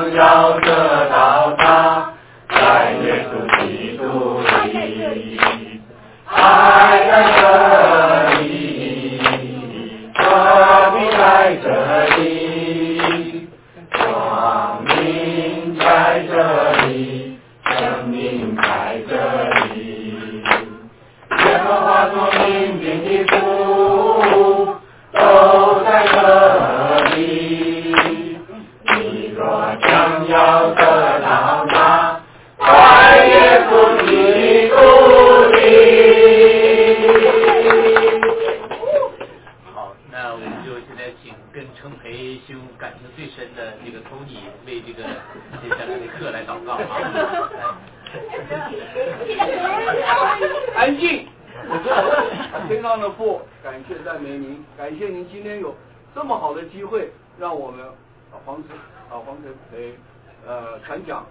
将要得到他，在耶稣基督里，爱在这里，和平在这里，光明在这里，生命在这里，耶和华所命定的福都在这里，你若将要得到它，在耶稣基督里。 好，那我们就现在请跟程培兄感情最深的这个Tony为这个接下来的课来祷告啊。 安静。天上的父，感谢赞美您，感谢您今天有这么好的机会，让我们黄晨培传讲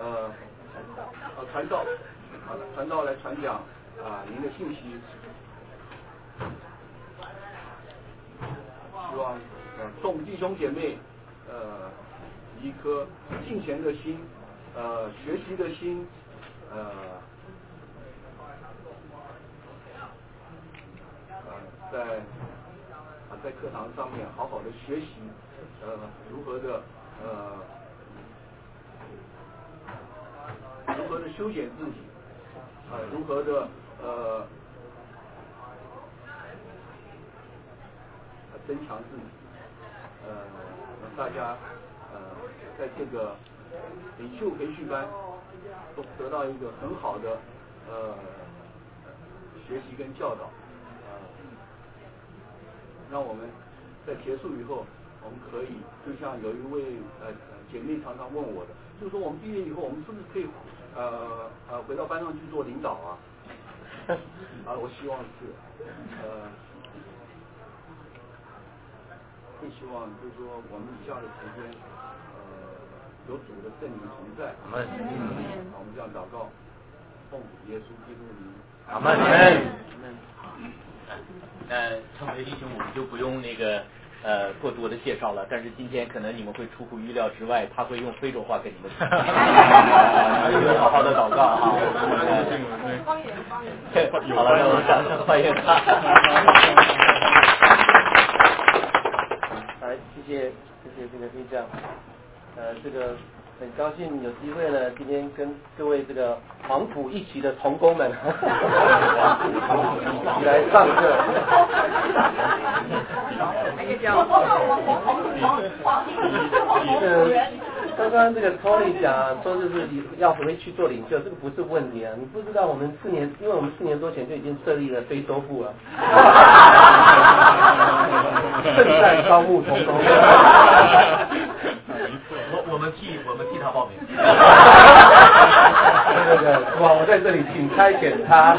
传道来传讲您的信息，希望众弟兄姐妹以一颗敬虔的心，学习的心，在课堂上面好好的学习，如何的修剪自己，如何的增强自己，让大家在这个领袖培训班都得到一个很好的学习跟教导。让我们在结束以后，我们可以就像有一位姐妹常常问我的，就是说我们毕业以后，我们是不是可以回到班上去做领导啊？我希望是更希望就是说我们以下的时间有主的圣灵同在。 阿门。 我们这样祷告，奉耶稣基督的名。 阿门。那程培弟兄我们就不用那个过多的介绍了，但是今天可能你们会出乎预料之外，他会用非洲话跟你们你们好好的祷告哈。 方言。 好了，让我们掌声欢迎他。 来，谢谢这个队长，这个很高兴有机会呢，今天跟各位这个黄埔一期的同工们一起来上课。刚刚这个 Tony 讲说就是要回去做领袖，这个不是问题啊！你不知道我们因为我们4年多前就已经设立了非洲部了，正在招募同工。 我们替他报名。 对，哇！我在这里请差遣他。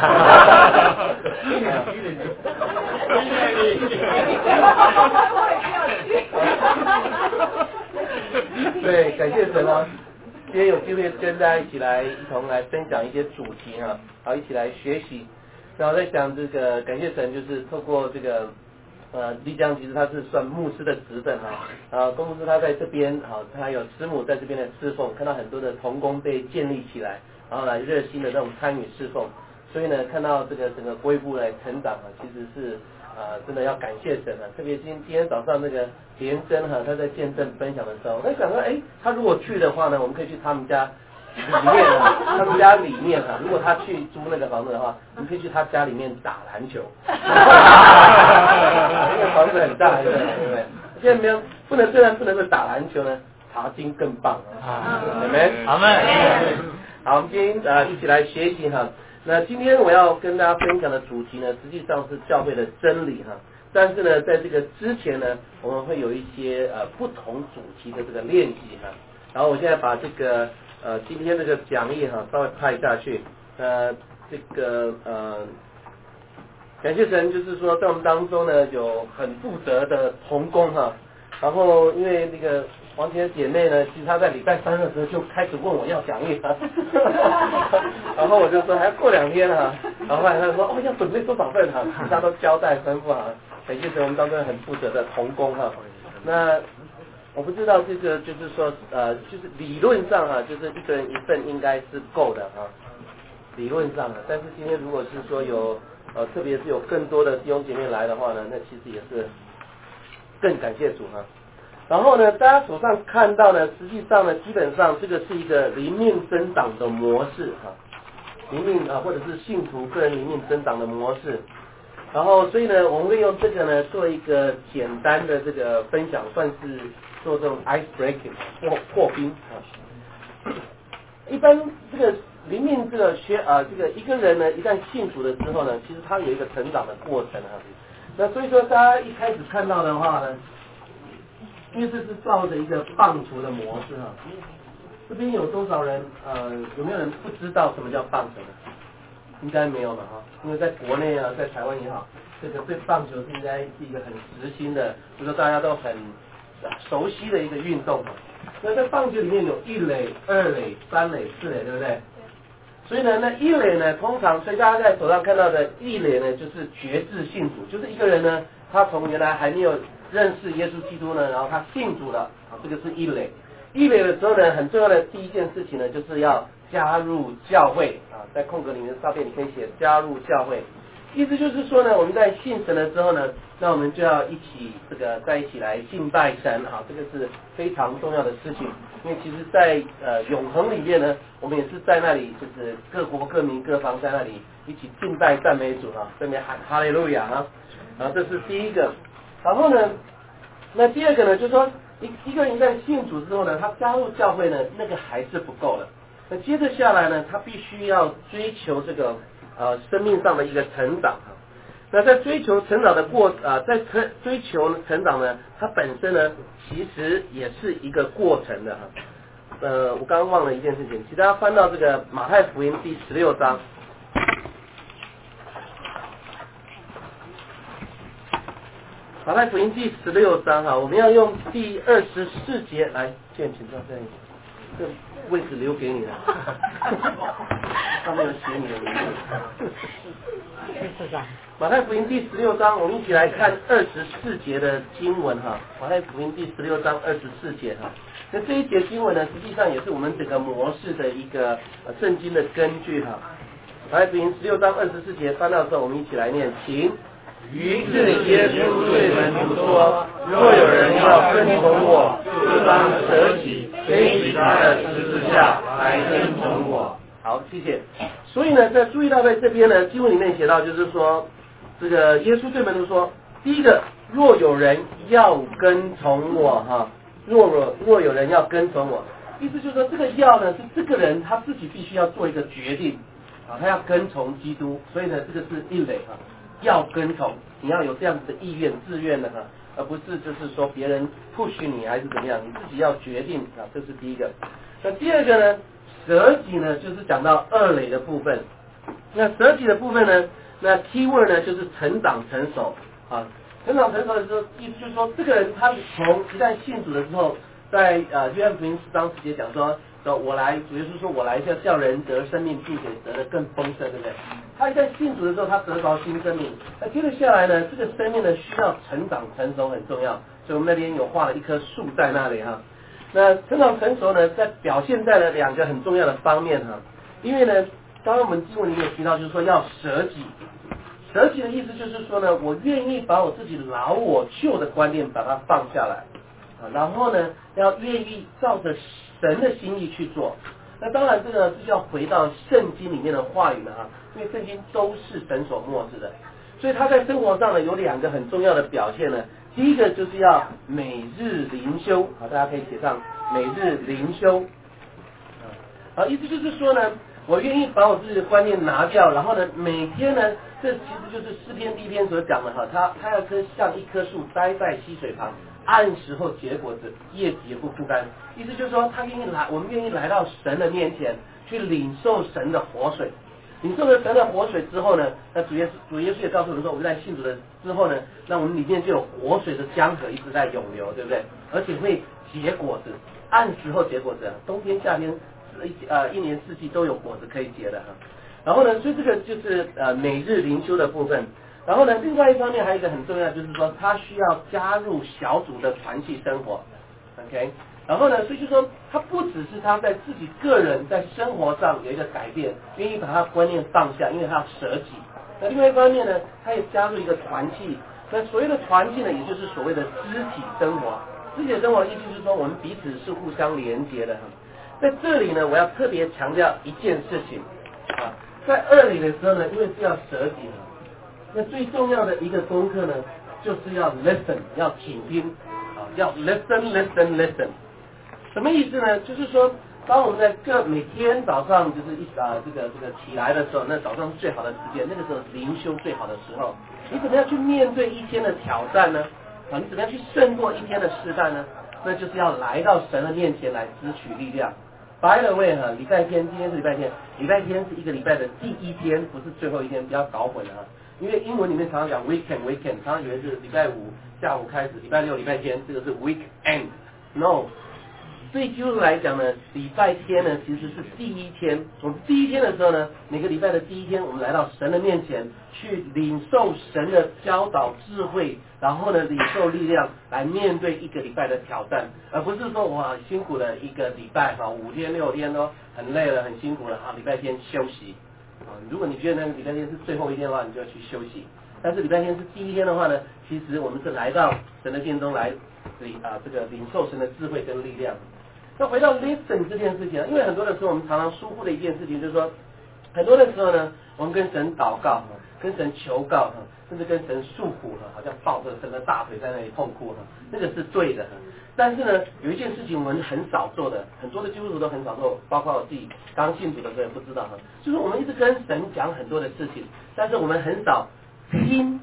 对，感谢神啊！今天有机会跟大家一同来分享一些主题哈，好，一起来学习。然后在讲这个感谢神，就是透过这个丽江其实他是算牧师的职分哈，公牧师他在这边好，他有师母在这边的侍奉，看到很多的同工被建立起来，然后来热心的这种参与侍奉，所以呢，看到这个整个归部来成长其实是真的要感谢神啊！特别今天早上那个连真他在见证分享的时候，我在想说，他如果去的话呢，我们可以去他们家里面他们家里面如果他去租那个房子的话，我们可以去他家里面打篮球。那个房子很大，对不对？现在虽然不能够打篮球呢，查经更棒啊！阿门， 阿门。 好，我们今天一起来学习哈。那今天我要跟大家分享的主题呢，实际上是教会的真理哈。但是呢，在这个之前呢，我们会有一些不同主题的这个练习哈。然后我现在把这个今天这个讲义稍微拍下去。这个感谢神，就是说在我们当中呢有很负责的同工哈。然后因为那个黄姐姐妹呢，其实她在礼拜3的时候就开始问我要讲义了，然后我就说还要过2天哈，然后后来她说要准备多少份哈，她都交代吩咐哈。感谢神，我们当中很负责的同工哈。那我不知道这个就是说就是理论上啊，就是一个人一份应该是够的啊，理论上的。但是今天如果是说有特别是有更多的弟兄姐妹来的话呢，那其实也是更感谢主啊。然后呢，大家手上看到呢，实际上呢，基本上这个是一个灵命增长的模式啊，灵命或者是信徒个人灵命增长的模式。然后所以呢，我们会用这个呢做一个简单的这个分享，算是做这种 ice breaking 破冰啊。一般这个灵命这个这个一个人呢，一旦信主了之后呢，其实他有一个成长的过程啊。那所以说大家一开始看到的话呢，因为这是照着一个棒球的模式啊。这边有多少人有没有人不知道什么叫棒球呢？应该没有了哈，因为在国内啊，在台湾也好，这个对棒球是应该是一个很时兴的，就是说大家都很熟悉的一个运动。那在棒球里面有一垒、二垒、三垒、四垒，对不对？所以呢，那一垒呢，通常所以大家在手上看到的一垒呢，就是决志信主，就是一个人呢，他从原来还没有认识耶稣基督呢，然后他信主了，这个是一垒。一垒的时候呢，很重要的第一件事情呢，就是要加入教会啊，在空格里面上面你可以写加入教会，意思就是说呢，我们在信神了之后呢，那我们就要一起在一起来敬拜神啊，这个是非常重要的事情，因为其实在永恒里面呢，我们也是在那里，就是各国各民各方在那里一起敬拜赞美主啊，这边喊哈利路亚啊，这是第一个。然后呢，那第二个呢，就是说一个人一旦信主之后呢，他加入教会呢，那个还是不够的。那接着下来呢，他必须要追求这个生命上的一个成长啊。那在追求成长的在追求成长呢，它本身呢，其实也是一个过程的哈。我刚刚忘了一件事情，请大家翻到这个马太福音第16章。马太福音第16章哈，我们要用第24节来，请坐这里，这位置留给你了，上面有写你的名字。马太福音第16章，我们一起来看24节的经文哈。马太福音第16章24节哈，那这一节经文呢，实际上也是我们整个模式的一个圣经的根据哈。马太福音16章24节翻到的时候，我们一起来念，请。于是耶稣对门徒说：若有人要跟从我，就当舍己，背起他的十字架来跟从我。好，谢谢。所以呢，在注意到在这边呢，经文里面写到，就是说，这个耶稣对门徒说，第一个，若有人要跟从我哈，若有人要跟从我，意思就是说，这个要呢是这个人他自己必须要做一个决定啊，他要跟从基督，所以呢，这个是一垒哈。要跟从，你要有这样子的意愿、自愿的哈，而不是就是说别人 push 你还是怎么样，你自己要决定啊，这是第一个。那第二个呢，舍己呢，就是讲到二垒的部分。那舍己的部分呢，那 keyword 呢就是成长成熟啊，成长成熟的时候，意思就是说这个人他从一旦信主的时候，在约翰福音10章10节讲说。我来，主耶稣说我来叫人得生命，并且得的更丰盛，对不对？他一旦信主的时候，他得着新生命。那接着下来呢，这个生命呢需要成长成熟，很重要。所以我们那边有画了一棵树在那里哈。那成长成熟呢，在表现在了两个很重要的方面哈。因为呢，刚刚我们经文里面有提到，就是说要舍己。舍己的意思就是说呢，我愿意把我自己老我旧的观念把它放下来啊，然后呢，要愿意照着神的心意去做。那当然这个是要回到圣经里面的话语了哈，因为圣经都是神所默示的，所以他在生活上呢有两个很重要的表现呢。第一个就是要每日灵修，好，大家可以写上每日灵修。好，意思就是说呢，我愿意把我自己的观念拿掉，然后呢，每天呢，这其实就是诗篇第1篇所讲的哈，他要像一棵树栽在溪水旁。按时候结果子，叶子也不枯干。意思就是说，我们愿意来到神的面前，去领受神的活水。领受了神的活水之后呢，那主耶稣也告诉我们说，我们在信主的之后呢，那我们里面就有活水的江河一直在涌流，对不对？而且会结果子，按时候结果子，冬天夏天一年四季都有果子可以结的哈。然后呢，所以这个就是每日灵修的部分。然后呢，另外一方面还有一个很重要，就是说他需要加入小组的团契生活。 OK， 然后呢，所以就说他不只是他在自己个人在生活上有一个改变，愿意把他观念放下，因为他要舍己。那另外一方面呢，他也加入一个团契。那所谓的团契呢，也就是所谓的肢体生活。肢体生活的意思就是说，我们彼此是互相连结的。在这里呢，我要特别强调一件事情啊，在2里的时候呢，因为是要舍己嘛，那最重要的一个功课呢，就是要 listen， 要倾听啊，要 listen。什么意思呢？就是说，当我们在每天早上就是这个起来的时候，那早上是最好的时间，那个时候灵修最好的时候，你怎么样去面对一天的挑战呢？啊，你怎么样去胜过一天的试探呢？那就是要来到神的面前来支取力量。By the way 哈，礼拜天，今天是礼拜天，礼拜天是一个礼拜的第一天，不是最后一天，不要搞混了哈。因为英文里面常常讲 weekend， 常常以为是礼拜五下午开始，礼拜六、礼拜天，这个是 weekend。No， 对基督徒来讲呢，礼拜天呢其实是第一天。我们第一天的时候呢，每个礼拜的第一天，我们来到神的面前，去领受神的教导智慧，然后呢领受力量，来面对一个礼拜的挑战，而不是说哇辛苦了一个礼拜哈，5天6天都很累了，很辛苦了啊，礼拜天休息啊。如果你觉得那个礼拜天是最后一天的话，你就要去休息。但是礼拜天是第一天的话呢，其实我们是来到神的殿中来领受神的智慧跟力量。那回到 listen 这件事情，因为很多的时候我们常常疏忽的一件事情，就是说，很多的时候呢，我们跟神祷告，跟神求告，甚至跟神诉苦，好像抱着神的大腿在那里痛哭，那个是对的。但是呢，有一件事情我们很少做的，很多的基督徒都很少做，包括我自己刚信主的时候也不知道，就是我们一直跟神讲很多的事情，但是我们很少听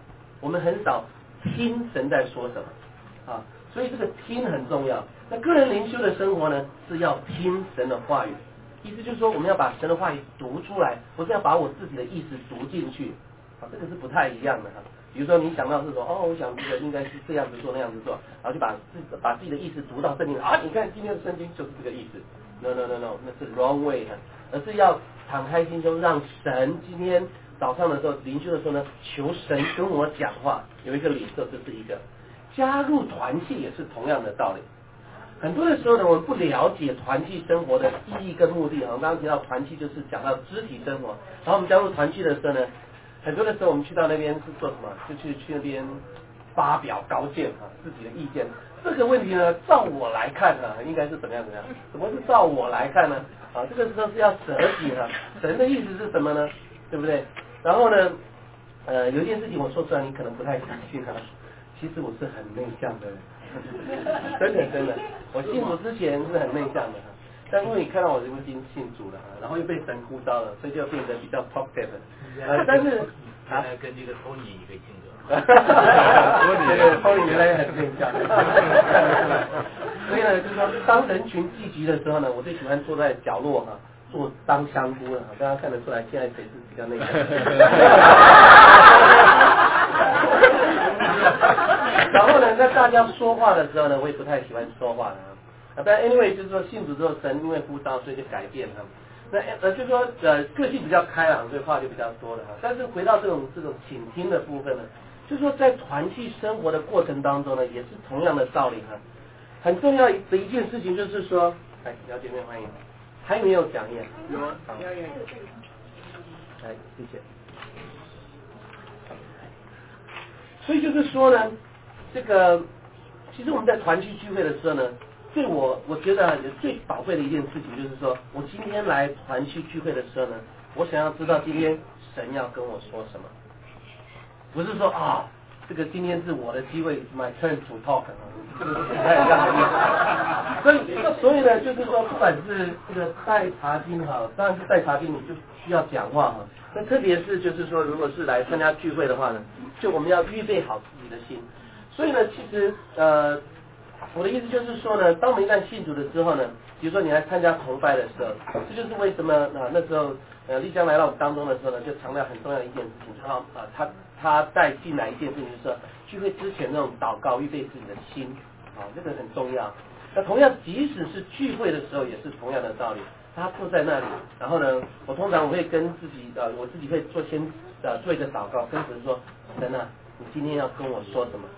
神在说什么啊。所以这个听很重要。那个人灵修的生活呢，是要听神的话语，意思就是说我们要把神的话语读出来，不是要把我自己的意思读进去啊，这个是不太一样的哈。比如说你想到是说我想这个应该是这样子做那样子做，然后就把自己的意思读到圣经啊，你看今天的圣经就是这个意思 ，no， 那是 wrong way 哈，而是要敞开心胸，让神今天早上的时候灵修的时候呢，求神跟我讲话，有一个领受，这是一个。加入团契也是同样的道理。很多的时候呢，我们不了解团契生活的意义跟目的。我们刚刚提到团契就是讲到肢体生活，然后我们加入团契的时候呢，很多的时候我们去到那边是做什么？就去那边发表高见自己的意见。这个问题呢，照我来看应该是怎么样？什么是照我来看呢？这个时候是要舍己神的意思是什么呢？对不对？然后呢，有一件事情我说出来，你可能不太相信其实我是很内向的人，真的，我信主之前是很内向的，但因为你看到我已经信主了，然后又被神呼召了，所以就变得比较 talkative。但是跟这个 Tony 一个性格。 Tony 原来也很内向，看得出来。所以呢，就是说当人群聚集的时候呢，我最喜欢坐在角落做当香菇了，大家看得出来现在谁是比较内向。然后呢，在大家说话的时候呢，我也不太喜欢说话的但 anyway 就是说信主之后，神因为呼召，所以就改变那就是说个性比较开朗，所以话就比较多了但是回到这种倾听的部分呢，就是说在团契生活的过程当中呢，也是同样的道理很重要的一件事情就是说，姚姐妹欢迎，还有没有讲义？ 有啊， 来，谢谢。所以就是说呢，这个其实我们在团契聚会的时候呢，对我觉得最宝贵的一件事情就是说，我今天来团契聚会的时候呢，我想要知道今天神要跟我说什么，不是说这个今天是我的机会 ，my turn to talk 这个是不太一样的意思。所以呢，就是说，不管是这个带查经当然是带查经你就需要讲话那特别是就是说，如果是来参加聚会的话呢，就我们要预备好自己的心。所以呢，其实我的意思就是说呢，当我们一旦信主了之后呢，比如说你来参加崇拜的时候，这就是为什么那时候丽江来到我们当中的时候呢，就强调很重要的一件事情，他带进来一件事情，就是说聚会之前那种祷告，预备自己的心这个很重要。那同样，即使是聚会的时候，也是同样的道理。他坐在那里，然后呢，我通常会跟自己我自己会做一个祷告，跟神说，神啊，你今天要跟我说什么？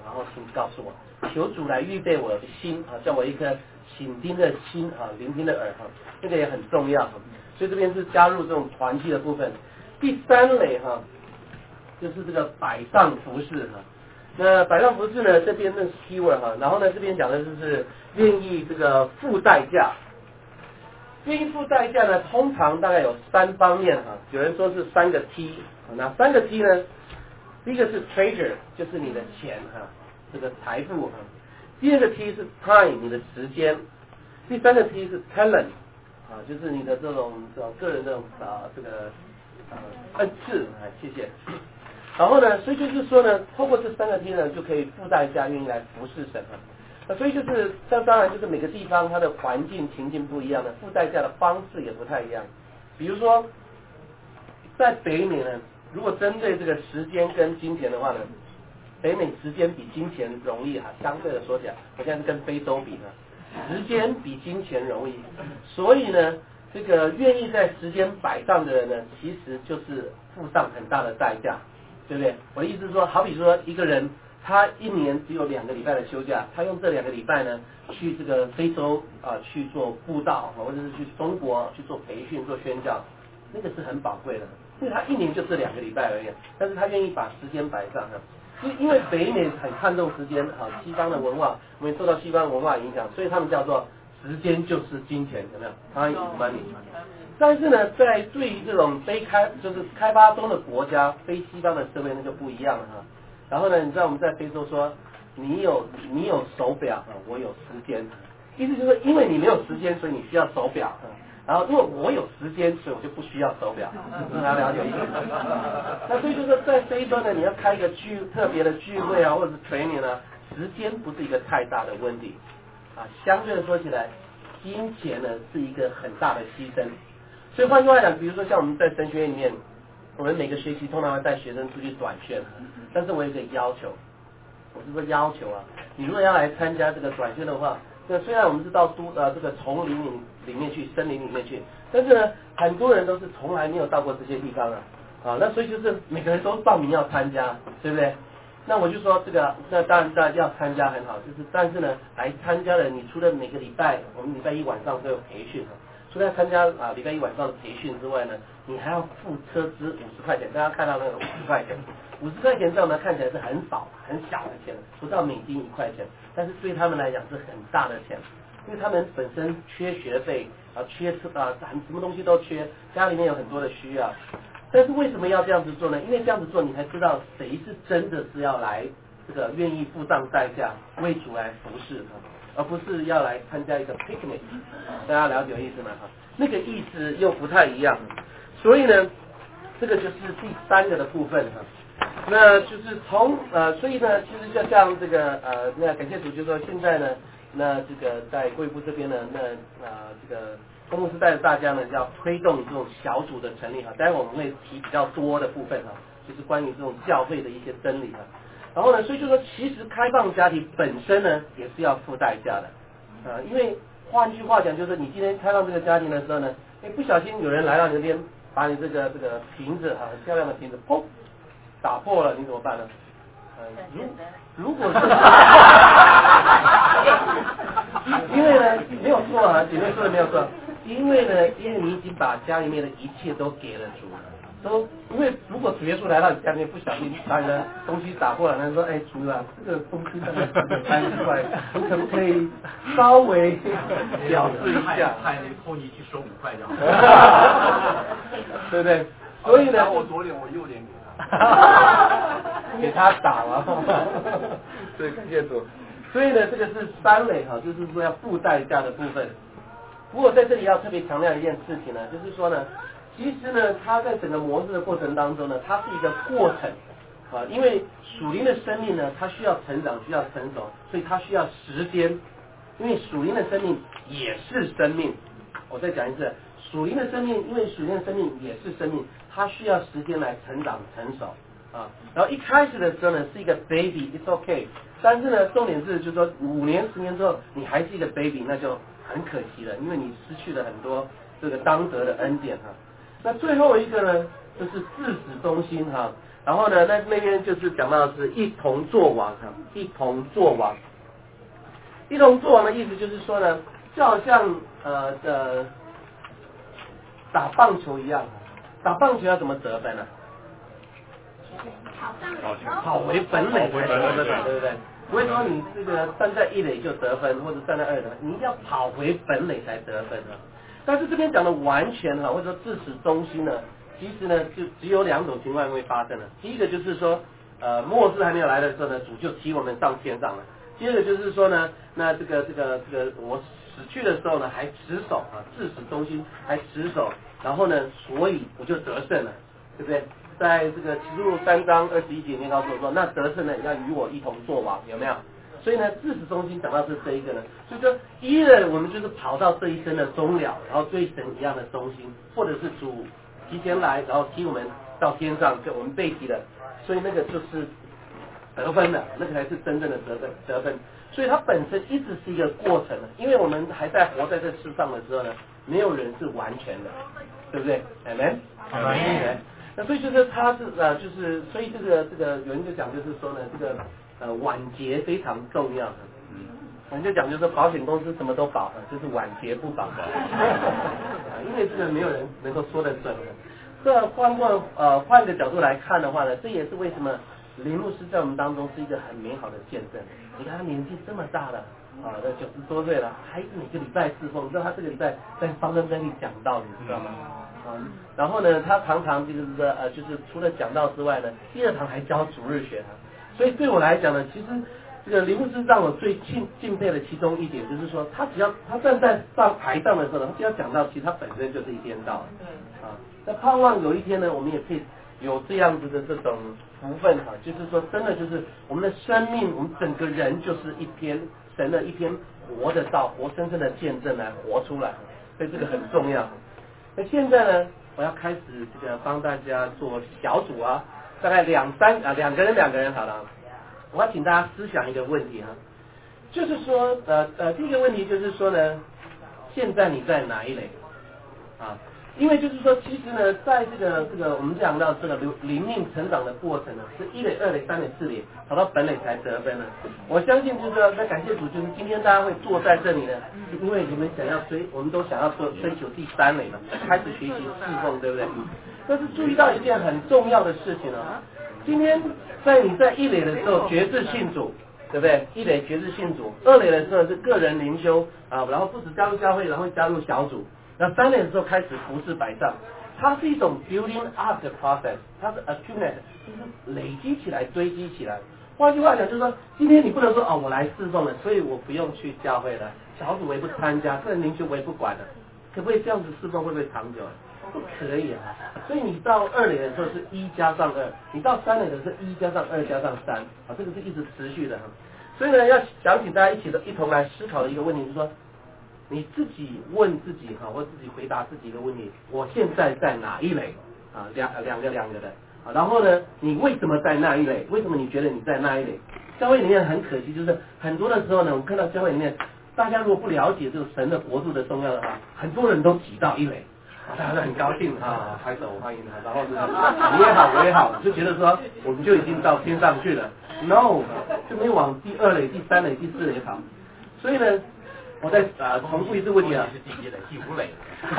然后请告诉我，求主来预备我的心啊，叫我一颗倾听的心啊，聆听的耳哈，这个也很重要。所以这边是加入这种团契的部分。第三类哈，就是这个摆上服饰哈。那摆上服饰呢，这边的 keyword 哈，然后呢这边讲的就是愿意这个付代价。愿意付代价呢，通常大概有3方面哈，有人说是3个 T， 那3个 T 呢，第一个是 treasure， 就是你的钱哈，这个财富哈。第二个 T 是 time， 你的时间。第三个 T 是 talent， 啊，就是你的这种个人的这个恩赐啊，谢谢。然后呢，所以就是说呢，透过这3个 T 呢，就可以付代价，愿意来服侍神啊。那所以就是这当然就是每个地方它的环境情境不一样的，付代价的方式也不太一样。比如说在北美呢，如果针对这个时间跟金钱的话呢，北美时间比金钱容易哈，相对的说起来，我现在是跟非洲比呢，时间比金钱容易，所以呢，这个愿意在时间摆上的人呢，其实就是付上很大的代价，对不对？我的意思是说，好比说一个人他1年只有2个礼拜的休假，他用这2个礼拜呢，去这个非洲去做布道，或者是去中国去做培训、做宣教，那个是很宝贵的，因为他1年就这2个礼拜而已，但是他愿意把时间摆上哈。因为北美很看重时间，西方的文化，我们受到西方文化影响，所以他们叫做时间就是金钱，有没有 ？Time is money。但是呢，在对于这种就是开发中的国家，非西方的社会那就不一样了哈。然后呢，你知道我们在非洲说，你有手表我有时间，意思就是因为你没有时间，所以你需要手表然后因为我有时间，所以我就不需要手表，大家了解意思？那所以就是在非洲呢，你要开一个特别的聚会啊，或者是 training 啊，时间不是一个太大的问题相对的说起来，金钱呢是一个很大的牺牲。所以换句话讲，比如说像我们在神学院里面，我们每个学期通常会带学生出去短宣，但是我有一个要求，我是说要求你如果要来参加这个短宣的话，那虽然我们是到这个丛林里面去，森林里面去，但是呢，很多人都是从来没有到过这些地方那所以就是每个人都报名要参加，对不对？那我就说那当然大家要参加很好，就是但是呢，来参加的你除了每个礼拜我们礼拜1晚上都有培训除了参加礼拜1晚上的培训之外呢，你还要付车资50块钱，大家看到那个50块钱，50块钱在我们看起来是很少很小的钱，不到美金1块钱，但是对他们来讲是很大的钱，因为他们本身缺学费缺什么东西都缺，家里面有很多的需要。但是为什么要这样子做呢？因为这样子做，你才知道谁是真的是要来这个愿意付上代价为主来服侍而不是要来参加一个 picnic。大家了解我意思吗？那个意思又不太一样。所以呢，这个就是第3个的部分那就是所以呢，其实就像这个那感谢主，就是说现在呢，那这个在贵部这边呢，那这个公牧师带着大家呢，要推动这种小组的成立待会我们会提比较多的部分就是关于这种教会的一些真理然后呢，所以就说其实开放家庭本身呢，也是要付代价的因为换句话讲，就是你今天开放这个家庭的时候呢，不小心有人来到你那边，把你这个瓶子很漂亮的瓶子砰打破了，你怎么办呢？如果是因为呢没有错姐妹说的没有错，因为你已经把家里面的一切都给了主因为如果主耶稣来到你家里面，不小心把你的东西打破了，他说主这个东西大概30块，你可不可以稍微表示一下？ 派那个托尼去收5块就好， 对不对？所以呢， 我左脸我右脸给他。 给他打了，对，感谢主。所以呢，这个是3类就是说要付代价的部分。不过在这里要特别强调一件事情呢，就是说呢，其实呢，它在整个模式的过程当中呢，它是一个过程因为属灵的生命呢，它需要成长，需要成熟，所以它需要时间。因为属灵的生命也是生命，我再讲一次，属灵的生命，因为属灵的生命也是生命，它需要时间来成长成熟然后一开始的时候呢，是一个 baby，it's okay。但是呢，重点是就是说5年10年之后，你还是一个 baby， 那就很可惜了，因为你失去了很多这个当得的恩典那最后一个呢，就是自始忠心然后呢，那边就是讲到的是一同作王哈，一同作王。一同作王的意思就是说呢，就好像打棒球一样，打棒球要怎么得分呢？跑回本垒才得分，对不对？不会说你这个站在一垒就得分，或者站在二垒，你一定要跑回本垒才得分啊。但是这边讲的完全哈，或者说自始忠心呢，其实呢就只有两种情况会发生了。第一个就是说，末世还没有来的时候呢，主就提我们上天上了。第二个就是说呢，那这个我死去的时候呢，还持守啊，自始忠心还持守，然后呢，所以我就得胜了，对不对？在这个启示录3章21节里面告诉我说，那得胜呢要与我一同作王，有没有？所以呢，自始忠心讲到是这一个呢，所以说一呢，我们就是跑到这一生的终了，然后对神一样的忠心，或者是主提前来，然后提我们到天上，就我们被提的，所以那个就是得分的，那个才是真正的得分。所以它本身一直是一个过程，因为我们还在活在这世上的时候呢，没有人是完全的，对不对 ？Amen。那所以就是它是就是所以这个有人就讲就是说呢，这个晚节非常重要的。我们就讲就是说保险公司什么都保，就是晚节不保因为这个没有人能够说得准的。这换个角度来看的话呢，这也是为什么林牧师在我们当中是一个很美好的见证。你看他年纪这么大了那90多岁了，还是每个礼拜侍奉。你知道他这个礼拜在方登跟你讲道，你知道吗？然后呢，他常常就是除了讲道之外呢，第二堂还教主日学。所以对我来讲呢，其实这个林牧师让我最敬佩的其中一点就是说，他只要他站在台上的时候呢，他只要讲到，其实他本身就是一篇道。那盼望有一天呢，我们也可以有这样子的这种福分就是说真的就是我们的生命，我们整个人就是一篇神的一篇活的道，活生生的见证来活出来，所以这个很重要。那现在呢，我要开始这个帮大家做小组大概两个人好了。我要请大家思想一个问题就是说第一个问题就是说呢，现在你在哪一类因为就是说，其实呢，在这个我们讲到这个灵命成长的过程呢，是1垒、2垒、3垒、4垒，跑到本垒才得分呢。我相信就是说，那感谢主，就是今天大家会坐在这里呢，因为你们我们都想要追求第3垒嘛，开始学习侍奉，对不对？但是注意到一件很重要的事情今天你在1垒的时候决志信主，对不对？1垒决志信主，2垒的时候是个人灵修然后不止加入教会，然后加入小组。那3年的时候开始服侍百上，它是一种 building up 的 process， 它是 accumulate， 就是累积起来、堆积起来。换句话讲，就是说，今天你不能说我来侍奉了，所以我不用去教会了，小组我也不参加，个人灵修我也不管了，可不可以这样子侍奉？会不会长久？不可以所以你到2垒的时候是1加上2，你到3垒的时候1加上2加上3这个是一直持续的所以呢，要想请大家一同来思考的一个问题，就是说。你自己问自己或自己回答自己一个问题：我现在在哪一垒两个的然后呢，你为什么在那一垒？为什么你觉得你在那一垒？教会里面很可惜，就是很多的时候呢，我们看到教会里面，大家如果不了解这个神的国度的重要的话，很多人都挤到1垒大家都很高兴拍手欢迎然后你也好我也好，就觉得说我们就已经到天上去了 ，no， 就没有往第2垒、第3垒、第4垒跑。所以呢。我再重复一次问题是第1垒、第5垒。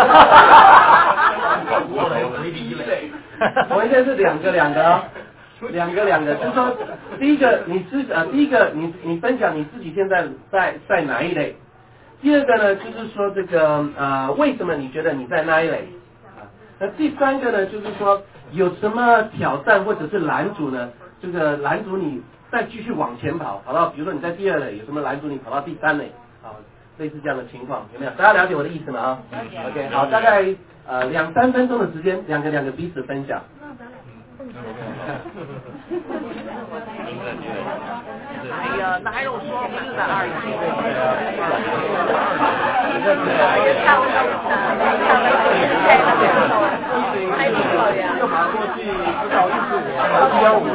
我现在是两个，就是说，第一个你分享你自己现在在哪一类？第二个呢，就是说这个为什么你觉得你在那一类？那第3个呢，就是说有什么挑战或者是拦阻呢？这个拦阻你再继续往前跑到比如说你在第2垒，有什么拦阻你跑到第3垒类似这样的情况有没有？大家了解我的意思吗？OK， 好，大概2-3分钟的时间，两个彼此分享。 哎呀，哪有说不是在2垒？ 就爬过去知道65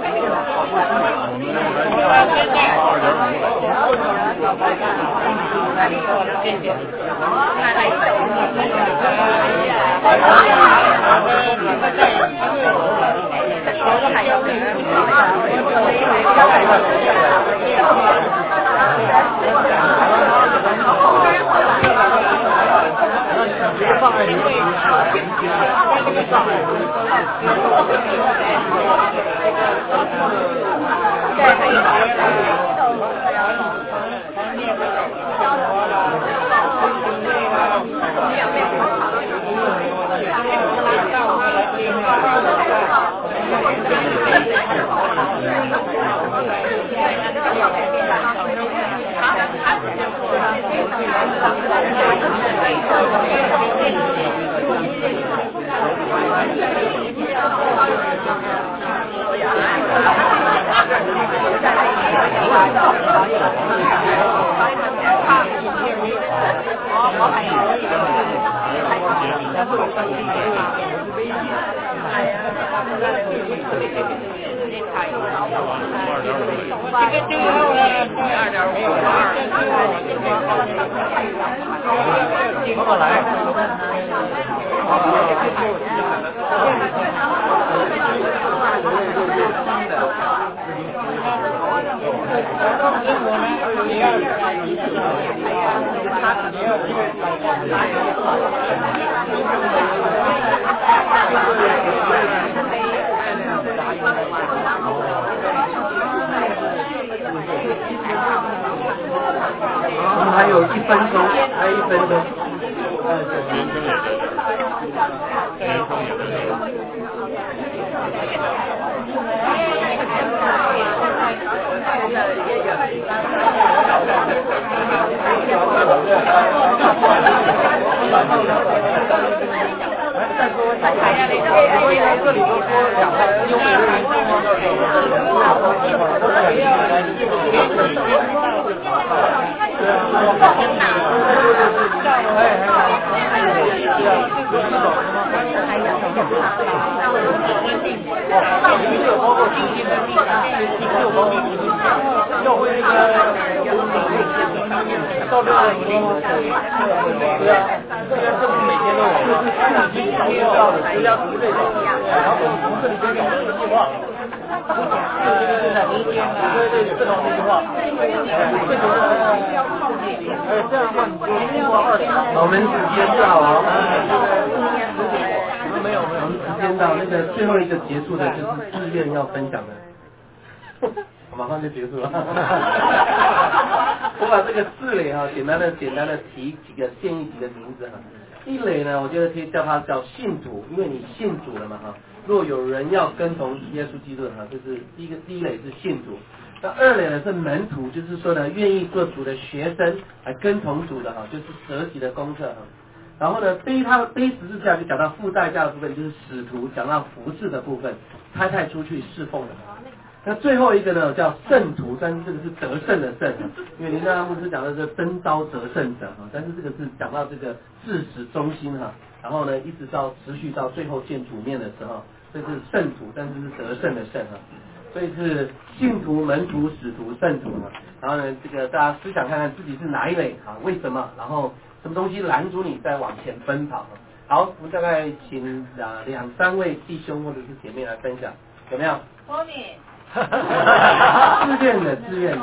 岁。 还有1分钟，还有1分钟。我们时间到哦，没有，时间到，那个最后一个结束的就是志愿要分享的，我马上就结束了。我把这个4类哈，简单的提几个建议几个名字哈。1类呢，我觉得可以叫它叫信徒，因为你信主了嘛哈。若有人要跟从耶稣基督哈，就是第一类是信徒。那2类呢是门徒，就是说呢愿意做主的学生来跟从主的哈，就是舍己的功课哈。然后呢背十字架就讲到付代价的部分，就是使徒讲到服侍的部分，差出去侍奉的。那最后一个呢叫圣徒，但是这个是得胜的胜，因为林大牧师讲的是征召得胜者哈，但是这个是讲到这个至始忠心哈，然后呢一直到持续到最后见主面的时候，这是圣徒，但是是得胜的胜哈。所以是信徒、门徒、使徒、圣徒哈。然后呢，这个大家思想看看自己是哪一类啊？为什么？然后什么东西拦阻你再往前奔跑？好，我们大概请2、3位弟兄或者是姐妹来分享，有没有？ 托尼。 自愿的。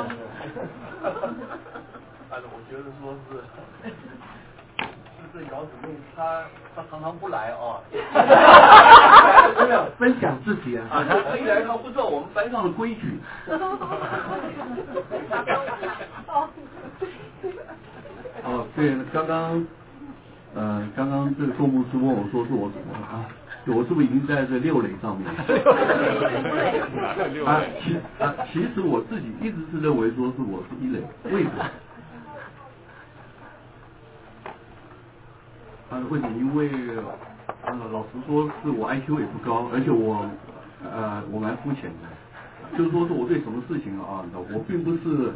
我觉得说是。这姚姊妹她常常不来哦， 没有分享自己啊， 她可以来，她不知道我们班上的规矩。 哦，对，刚刚这个宋牧师问我说是我什么啊？我是不是已经在这6类上面？其实我自己一直是认为说是我是1类，为什么？为什么？因为老实说是我 IQ 也不高，而且我蛮肤浅的，就是说是我对什么事情啊，我并不是，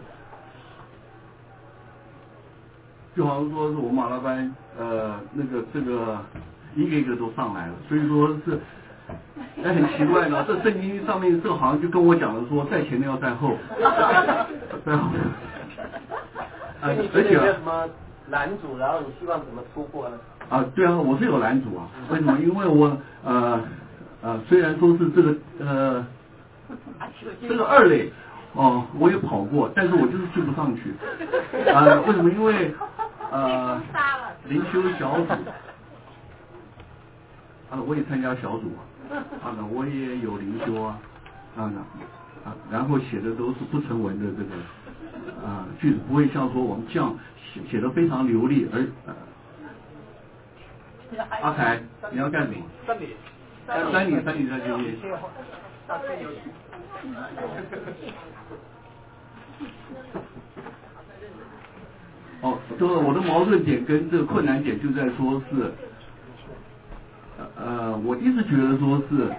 就好像说是我马拉班这个一个一个都上来了，所以说是很奇怪呢。这圣经上面这好像就跟我讲了说，在前面要在后，在后。 你觉得有没有什么拦阻，然后你希望怎么突破呢？ 对啊，我是有拦阻啊。为什么？因为我虽然说是这个二垒我也跑过，但是我就是进不上去。为什么？因为灵修小组我也参加小组我也有灵修然后写的都是不成文的这个句子，不会像说我们这样写的非常流利。阿凯，你要干什么？三里在这边。就是我的矛盾点跟这个困难点就在说是，我一直觉得说是，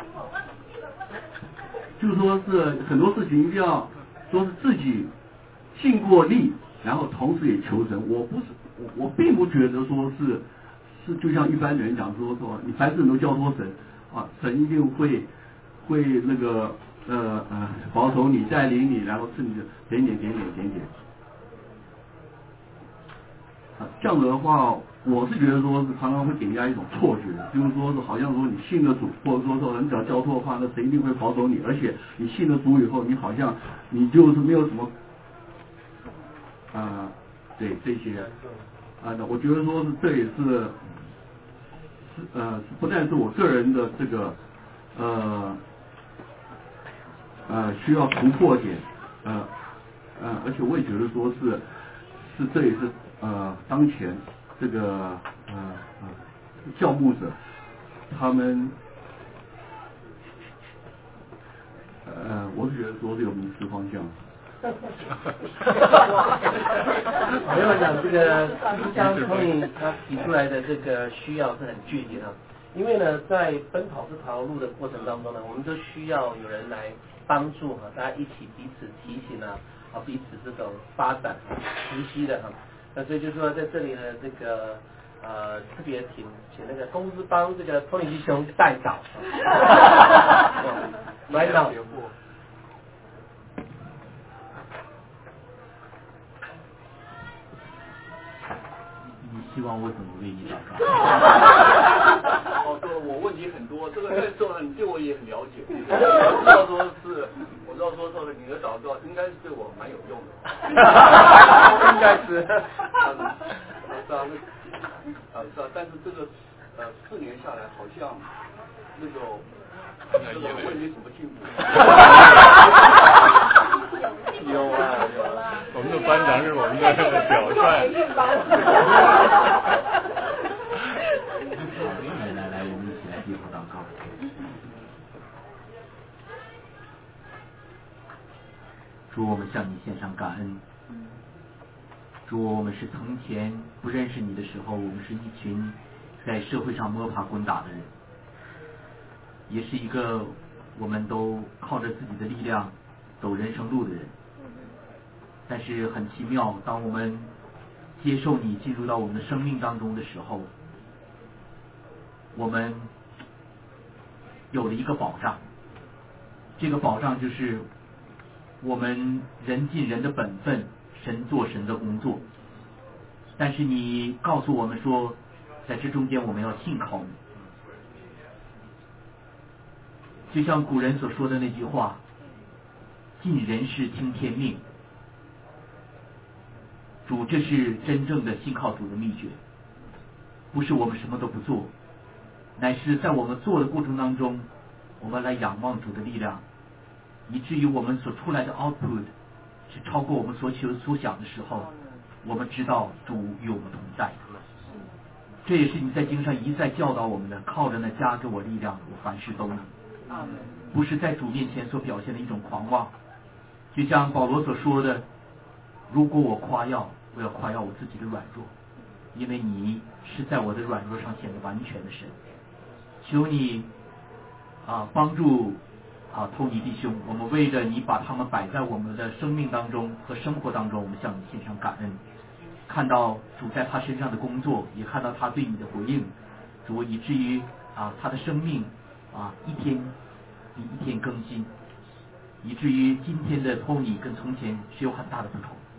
就是说是很多事情一定要说是自己尽过力，然后同时也求神。我并不觉得说是就像一般人讲说你凡事都交托神神一定会那个保守你带领你，然后是你的点。这样子的话，我是觉得说是常常会给人家一种错觉，就是说是好像说你信了主，或者说你只要交托的话，那神一定会保守你，而且你信了主以后，你好像你就是没有什么对这些我觉得说是这也是不但是我个人的这个需要突破点而且我也觉得说是这也是当前这个教牧者他们我是觉得说是有迷失方向。 没有讲这个像Tony他提出来的这个需要是很具体的，因为呢在奔跑这条路的过程当中呢，我们都需要有人来帮助大家一起彼此提醒彼此这种发展熟悉的那所以就说在这里呢这个特别请那个公司帮这个Tony弟兄代祷来祷。 你希望我怎么为你祷告？ 我问题很多，这个你对我也很了解。我知道说你的祷告应该是对我蛮有用的。 应该是。 但是这个4年下来，好像那个我也没什么进步。 有啊， 我们的班长是我们的表率。 来，我们一起来低头祷告。主，我们向你献上感恩。主，我们是从前不认识你的时候，我们是一群在社会上摸爬滚打的人，也是一个我们都靠着自己的力量走人生路的人。但是很奇妙，当我们接受你进入到我们的生命当中的时候，我们有了一个保障。这个保障就是我们人尽人的本分，神做神的工作。但是你告诉我们说，在这中间我们要信靠你。就像古人所说的那句话，尽人事听天命。主，这是真正的信靠主的秘诀，不是我们什么都不做，乃是在我们做的过程当中，我们来仰望主的力量，以至于我们所出来的 output 是超过我们所求所想的时候，我们知道主与我们同在。这也是你在经上一再教导我们的，靠着那加给我力量，我凡事都能。不是在主面前所表现的一种狂妄，就像保罗所说的，如果我夸耀，我要夸耀我自己的软弱，因为你是在我的软弱上显得完全的神。求你帮助托尼弟兄，我们为着你把他们摆在我们的生命当中和生活当中，我们向你献上感恩。看到主在他身上的工作，也看到他对你的回应，主，以至于他的生命一天比一天更新，以至于今天的托尼跟从前是有很大的不同。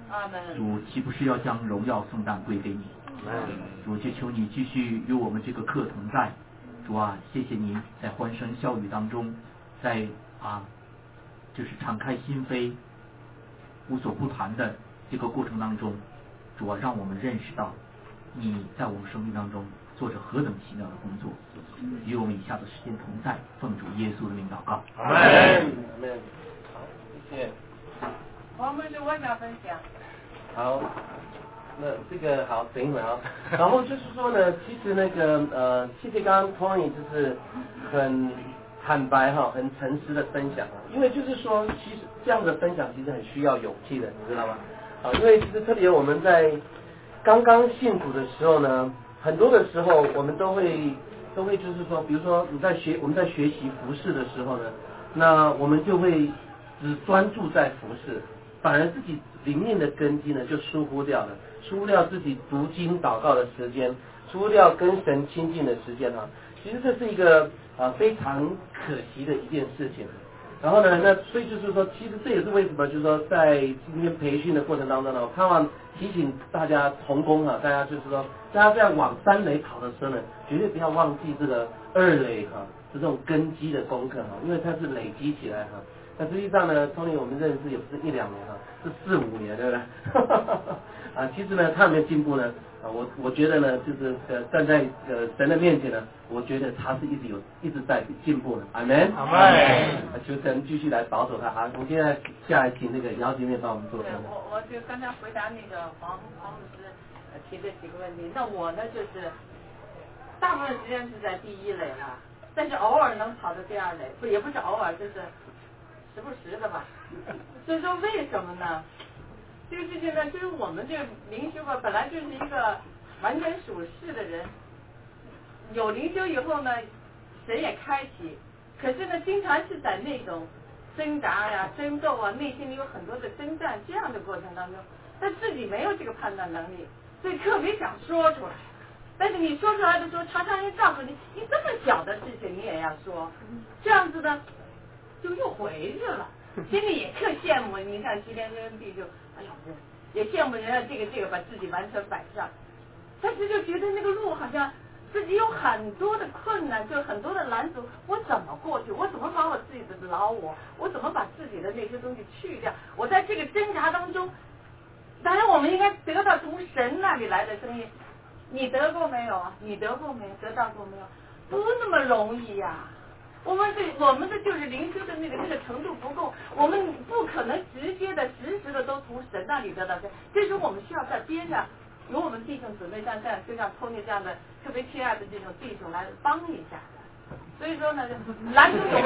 阿门。 主岂不是要将荣耀颂赞归给你？主就求你继续与我们这个课同在。主啊，谢谢你在欢声笑语当中，在就是敞开心扉、无所不谈的这个过程当中，主啊，让我们认识到你在我们生命当中做着何等奇妙的工作。与我们以下的时间同在，奉主耶稣的名祷告。 阿门。阿门。好，谢谢。 我想分享。 好，那这个好，等一会儿啊。然后就是说呢，其实那个谢谢刚刚 Tony 就是很坦白哈，很诚实的分享啊。因为就是说，其实这样的分享其实很需要勇气的，你知道吗？因为其实特别我们在刚刚信主的时候呢，很多的时候我们都会就是说，比如说我们在学习服事的时候呢，那我们就会只专注在服事，反而自己灵命的根基呢就疏忽掉了，疏忽掉自己读经祷告的时间，疏忽掉跟神亲近的时间啊。其实这是一个非常可惜的一件事情。然后呢，那所以就是说，其实这也是为什么，就是说在今天培训的过程当中呢，我盼望提醒大家同工大家就是说，大家在往3垒跑的时候呢，绝对不要忘记这个2垒这种根基的功课因为它是累积起来那实际上呢，Tony 我们认识也不是1-2年是4-5年，对不对？其实呢，他有没有进步呢？我觉得呢，就是站在神的面前呢，我觉得他是一直在进步的。阿门。阿门。求神继续来保守他我们现在下来请那个姚姐妹帮我们做。 对，我就刚才回答那个黄牧师提的几个问题。那我呢，就是大部分时间是在第1垒了，但是偶尔能跑到第2垒，也不是偶尔，就是时不时的吧。所以说为什么呢？这个事情呢，就是我们这个灵修本来就是一个完全属世的人，有灵修以后呢，神也开启，可是呢，经常是在那种挣扎呀、争斗内心里有很多的征战这样的过程当中，他自己没有这个判断能力，所以特别想说出来。但是你说出来的时候，常常人告诉你，你这么小的事情你也要说，这样子呢，就又回去了。心里也特羡慕，你看今天跟弟兄，哎呦，也羡慕人家这个把自己完全摆上，但是就觉得那个路好像自己有很多的困难，就很多的拦阻，我怎么过去？我怎么把我自己的老我怎么把自己的那些东西去掉？我在这个挣扎当中，当然我们应该得到从神那里来的声音，你得过没有啊？你得过没有？得到过没有？不那么容易呀。我们的就是灵修的那个程度不够，我们不可能直接的、实时的都从神那里得到这时候我们需要在边上有我们弟兄姊妹就像Tony这样的特别亲爱的这种弟兄来帮一下。所以说呢，拦住你。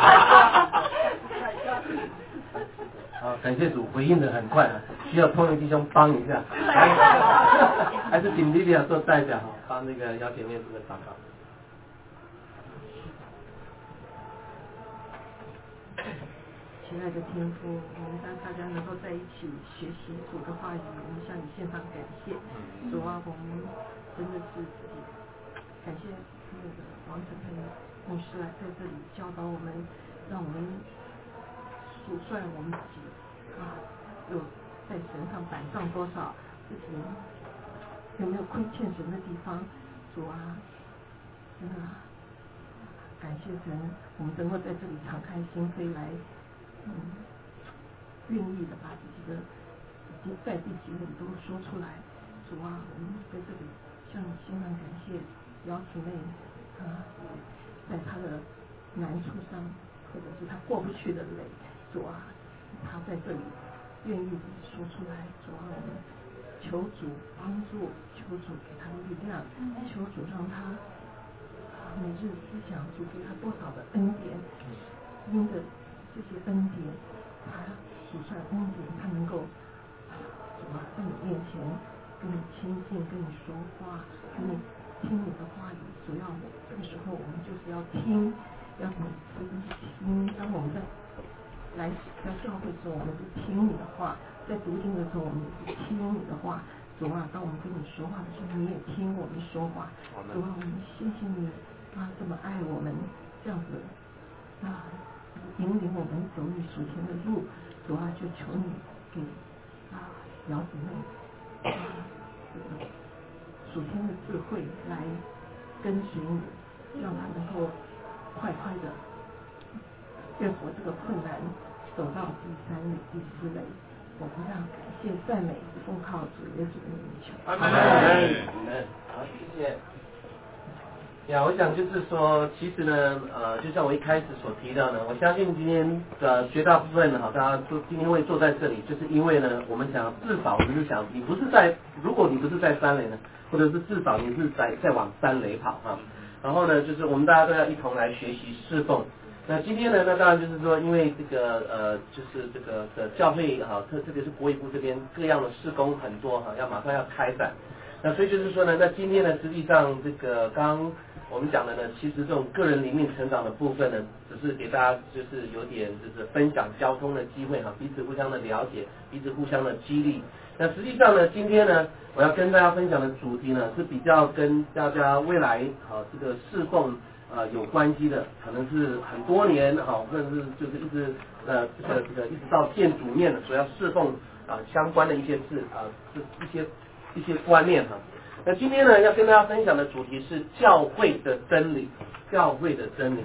好，感谢主回应的很快需要Tony弟兄帮一下，还是请莉莉亚做代表帮那个姚姐妹这个祷告。 亲爱的天父，我们当大家能够在一起学习主的话语，我们向你献上感谢。主啊，我们真的是感谢那个王晨培牧师来在这里教导我们，让我们数算我们自己有在神上摆上多少，自己有没有亏欠神的地方。主啊，真的感谢神，我们能够在这里敞开心扉来愿意的把自己的在第几里都说出来。主啊，我们在这里向你献上感谢，姚姊妹在她的难处上，或者是她过不去的累，主啊，她在这里愿意说出来。主啊，我们求主帮助，求主给她力量，求主让她每日思想主给她多少的恩典，因着这些恩典，他数算恩典，他能够主啊在你面前跟你亲近，跟你说话，跟你听你的话语。主要这个时候我们就是要听，要每次听。当我们来教会的时候，我们是听你的话；在读经的时候，我们是听你的话。主啊，当我们跟你说话的时候，你也听我们说话。主啊，我们谢谢你这么爱我们，这样子引领我们走你属天的路。主啊，就求你给姚姊妹这个属天的智慧来跟随你，让他能够快快的越过这个困难，走到第3垒、第4垒。我们要感谢赞美，奉靠主耶稣的名求。 阿门。好，谢谢。呀，我想就是说，其实呢，就像我一开始所提到的，我相信今天的绝大部分大家都今天会坐在这里，就是因为呢，我们想至少我们是想，你不是在，如果你不是在3垒呢，或者是至少你是在往3垒跑哈。然后呢，就是我们大家都要一同来学习侍奉。那今天呢，那当然就是说，因为这个就是这个的教会特别是国语部这边各样的事工很多马上要开展。那所以就是说呢，那今天呢，实际上这个刚我们讲的呢，其实这种个人灵命成长的部分呢，只是给大家就是有点就是分享交通的机会彼此互相的了解，彼此互相的激励。那实际上呢，今天呢，我要跟大家分享的主题呢，是比较跟大家未来这个侍奉有关系的，可能是很多年或者是就是一直一直到见主面的所要侍奉相关的一些事一些观念那今天呢，要跟大家分享的主题是教会的真理，教会的真理。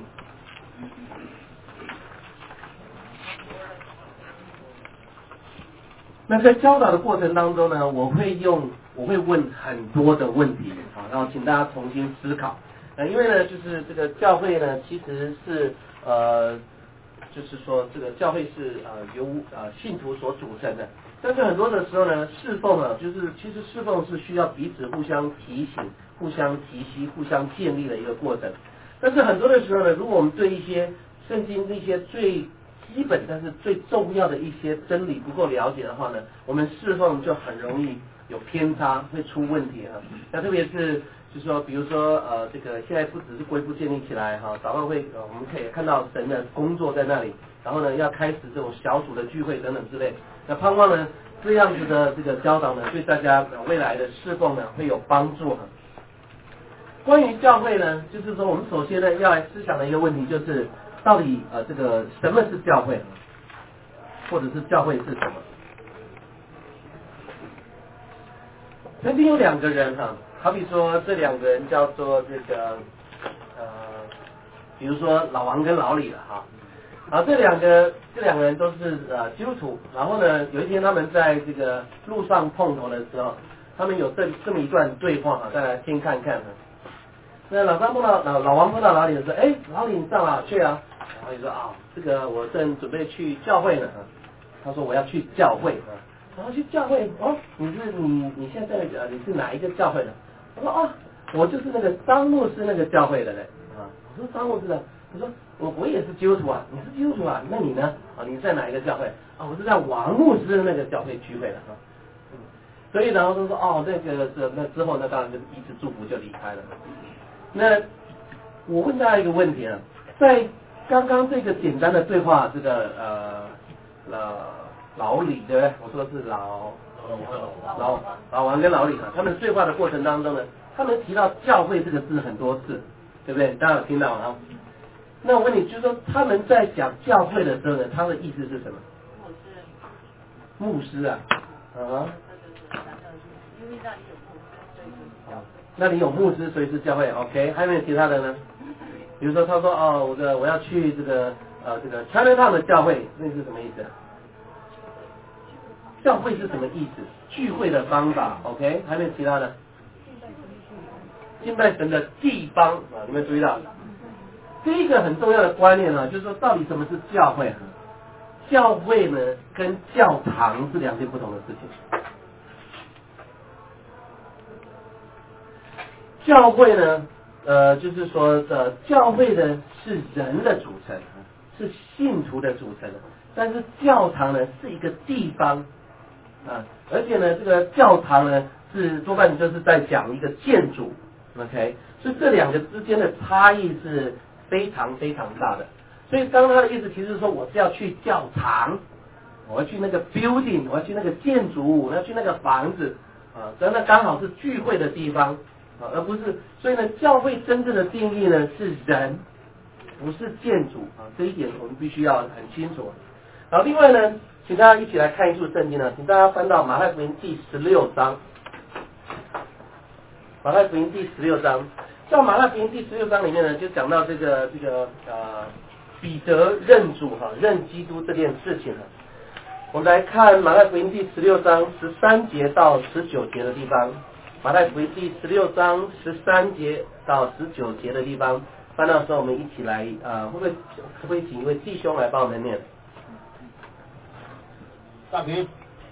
那在教导的过程当中呢，我会问很多的问题然后请大家重新思考。因为呢，就是这个教会呢，其实是就是说这个教会是由信徒所组成的。但是很多的时候呢，侍奉就是其实侍奉是需要彼此互相提醒、互相提携、互相建立的一个过程。但是很多的时候呢，如果我们对一些圣经一些最基本但是最重要的一些真理不够了解的话呢，我们侍奉就很容易有偏差，会出问题那特别是就是说，比如说这个现在不只是国语部建立起来祷告会我们可以看到神的工作在那里，然后呢要开始这种小组的聚会等等之类。那盼望呢这样子的这个教导呢，对大家未来的侍奉呢会有帮助关于教会呢，就是说我们首先呢要来思想的一个问题，就是到底这个什么是教会，或者是教会是什么？曾经有2个人好比说这2个人叫做这个比如说老王跟老李这两个人都是基督徒，然后呢有一天他们在这个路上碰头的时候，他们有这么一段对话再来听看看那老王碰到老李说，老李你上哪去啊？然后就说这个我正准备去教会呢他说我要去教会然后去教会你现在你是哪一个教会的？我说我就是那个张牧师那个教会的嘞我说张牧师的，我说我也是基督徒你是基督徒那你呢你在哪一个教会我是在王牧师那个教会聚会的所以然后就说那之后那当然就彼此祝福就离开了。那我问大家一个问题在刚刚这个简单的对话，这个老李对不对？我说的是老王跟老李他们对话的过程当中呢，他们提到教会这个字很多次，对不对？大家有听到那我问你，就是说他们在讲教会的时候呢，他的意思是什么？牧师那里有牧师，所以是教会。OK， 还有没有其他的呢？比如说他说我要去这个Chinatown 的教会，那是什么意思？教会是什么意思？聚会的方法。OK， 还有没有其他的？敬拜神的地方有没有注意到？这一个很重要的观念就是说到底什么是教会教会呢跟教堂是2件不同的事情。教会呢就是说教会呢是人的组成，是信徒的组成，但是教堂呢是一个地方而且呢这个教堂呢是多半就是在讲一个建筑。OK， 所以这2个之间的差异是非常非常大的。所以刚刚他的意思其实是说我是要去教堂，我要去那个 building， 我要去那个建筑物，我要去那个房子那刚好是聚会的地方而不是。所以呢教会真正的定义呢是人，不是建筑这一点我们必须要很清楚。然后另外呢请大家一起来看一处圣经呢，请大家翻到马太福音第16章。马太福音第16章，在马太福音第16章里面呢，就讲到这个彼得认主认基督这件事情。我们来看马太福音第16章13节到19节的地方。马太福音第16章13节到19节的地方，翻到的时候我们一起来可不可以请一位弟兄来帮我们念？ 大平。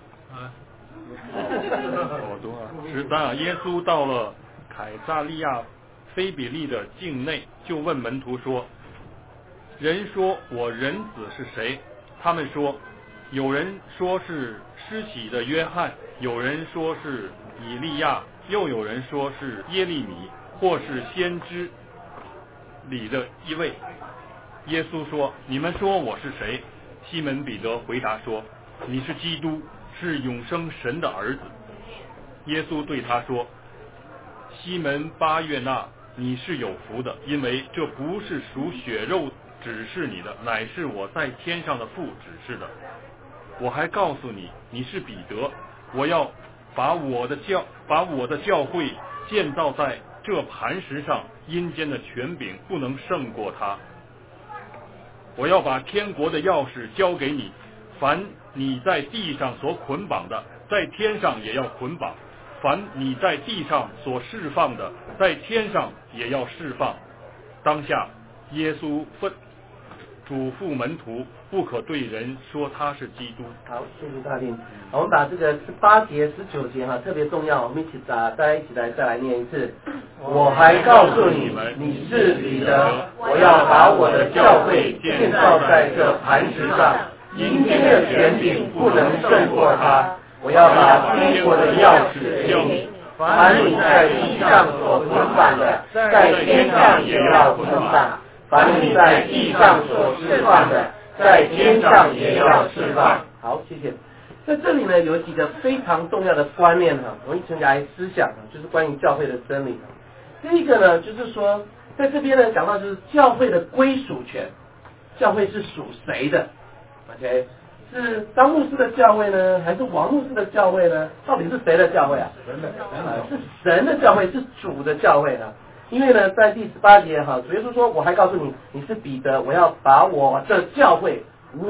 我读13耶稣到了凯撒利亚腓比利的境内，就问门徒说：人说我人子是谁？他们说，有人说是施洗的约翰，有人说是以利亚，又有人说是耶利米，或是先知里的一位。耶稣说：你们说我是谁？西门彼得回答说：你是基督，是永生神的儿子。耶稣对他说：西门巴约纳，你是有福的，因为这不是属血肉指示你的，乃是我在天上的父指示的。我还告诉你，你是彼得，我要把我的教会建造在这磐石上，阴间的权柄不能胜过它。我要把天国的钥匙交给你，凡你在地上所捆绑的，在天上也要捆绑；凡你在地上所释放的，在天上也要释放。当下，耶稣嘱咐门徒，不可对人说他是基督。 好，谢谢大令。我们把这个18节、19节特别重要，我们大家一起来再来念一次。我还告诉你们，你是彼得，我要把我的教会建造在这磐石上，阴间的权柄不能胜过它。我要把天国的钥匙给你，凡你在地上所捆绑的，在天上也要捆绑；凡你在地上所释放的，在天上也要释放。好，谢谢。在这里呢，有几个非常重要的观念我们一起来思想就是关于教会的真理第一个呢，就是说，在这边呢讲到就是教会的归属权，教会是属谁的 ？OK， 是张牧师的教会呢，还是王牧师的教会呢？到底是谁的教会啊？是神的教会，是主的教会因为呢，在第18节主耶稣说，我还告诉你，你是彼得，我要把我的教会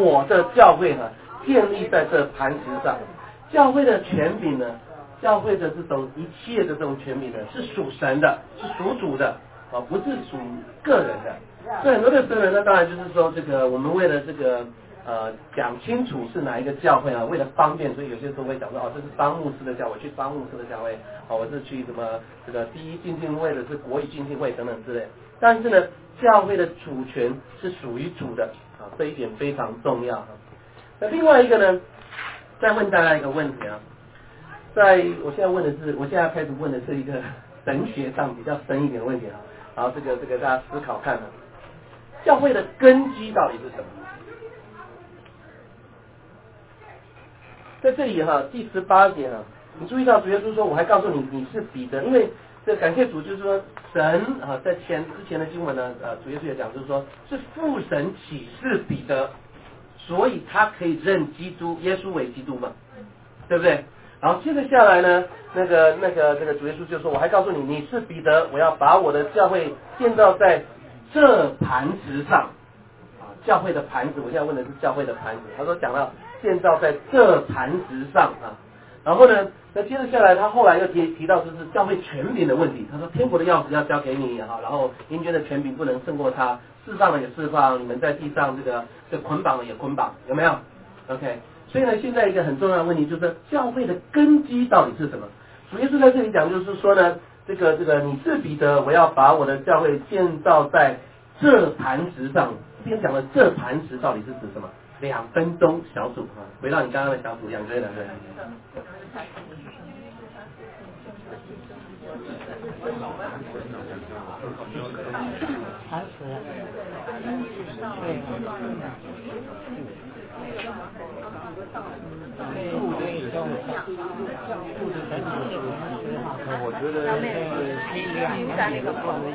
建立在这磐石上。教会的权柄呢，教会的这种一切的这种权柄呢，是属神的，是属主的不是属个人的。所以很多的神人呢，当然就是说这个我们为了这个讲清楚是哪一个教会为了方便，所以有些时候会讲说这是当牧师的教会，去当牧师的教会我是去什么这个第一浸信会的是国语浸信会等等之类。但是呢，教会的主权是属于主的这一点非常重要那另外一个呢，再问大家一个问题我现在开始问的是一个神学上比较深一点的问题然后这个大家思考看教会的根基到底是什么？在这里第18节你注意到主耶稣说，我还告诉你，你是彼得，因为这感谢主，就是说神在之前的经文呢，主耶稣也讲，就是说是父神启示彼得，所以他可以认耶稣为基督嘛，对不对？然后接着下来呢，那个主耶稣就说，我还告诉你，你是彼得，我要把我的教会建造在这磐石上教会的磐石，我现在问的是教会的磐石。他说讲到建造在这磐石上然后呢，那接着下来他后来又提到就是教会权柄的问题。他说天国的钥匙要交给你然后阴间的权柄不能胜过他，释放了也释放，你们在地上这捆绑了也捆绑，有没有 ？OK， 所以呢，现在一个很重要的问题就是教会的根基到底是什么？主耶稣在这里讲就是说呢，这个你是彼得，我要把我的教会建造在这磐石上。这边讲的这磐石到底是指什么？2分钟小组回到你刚刚的小组，2个人。 我觉得在那个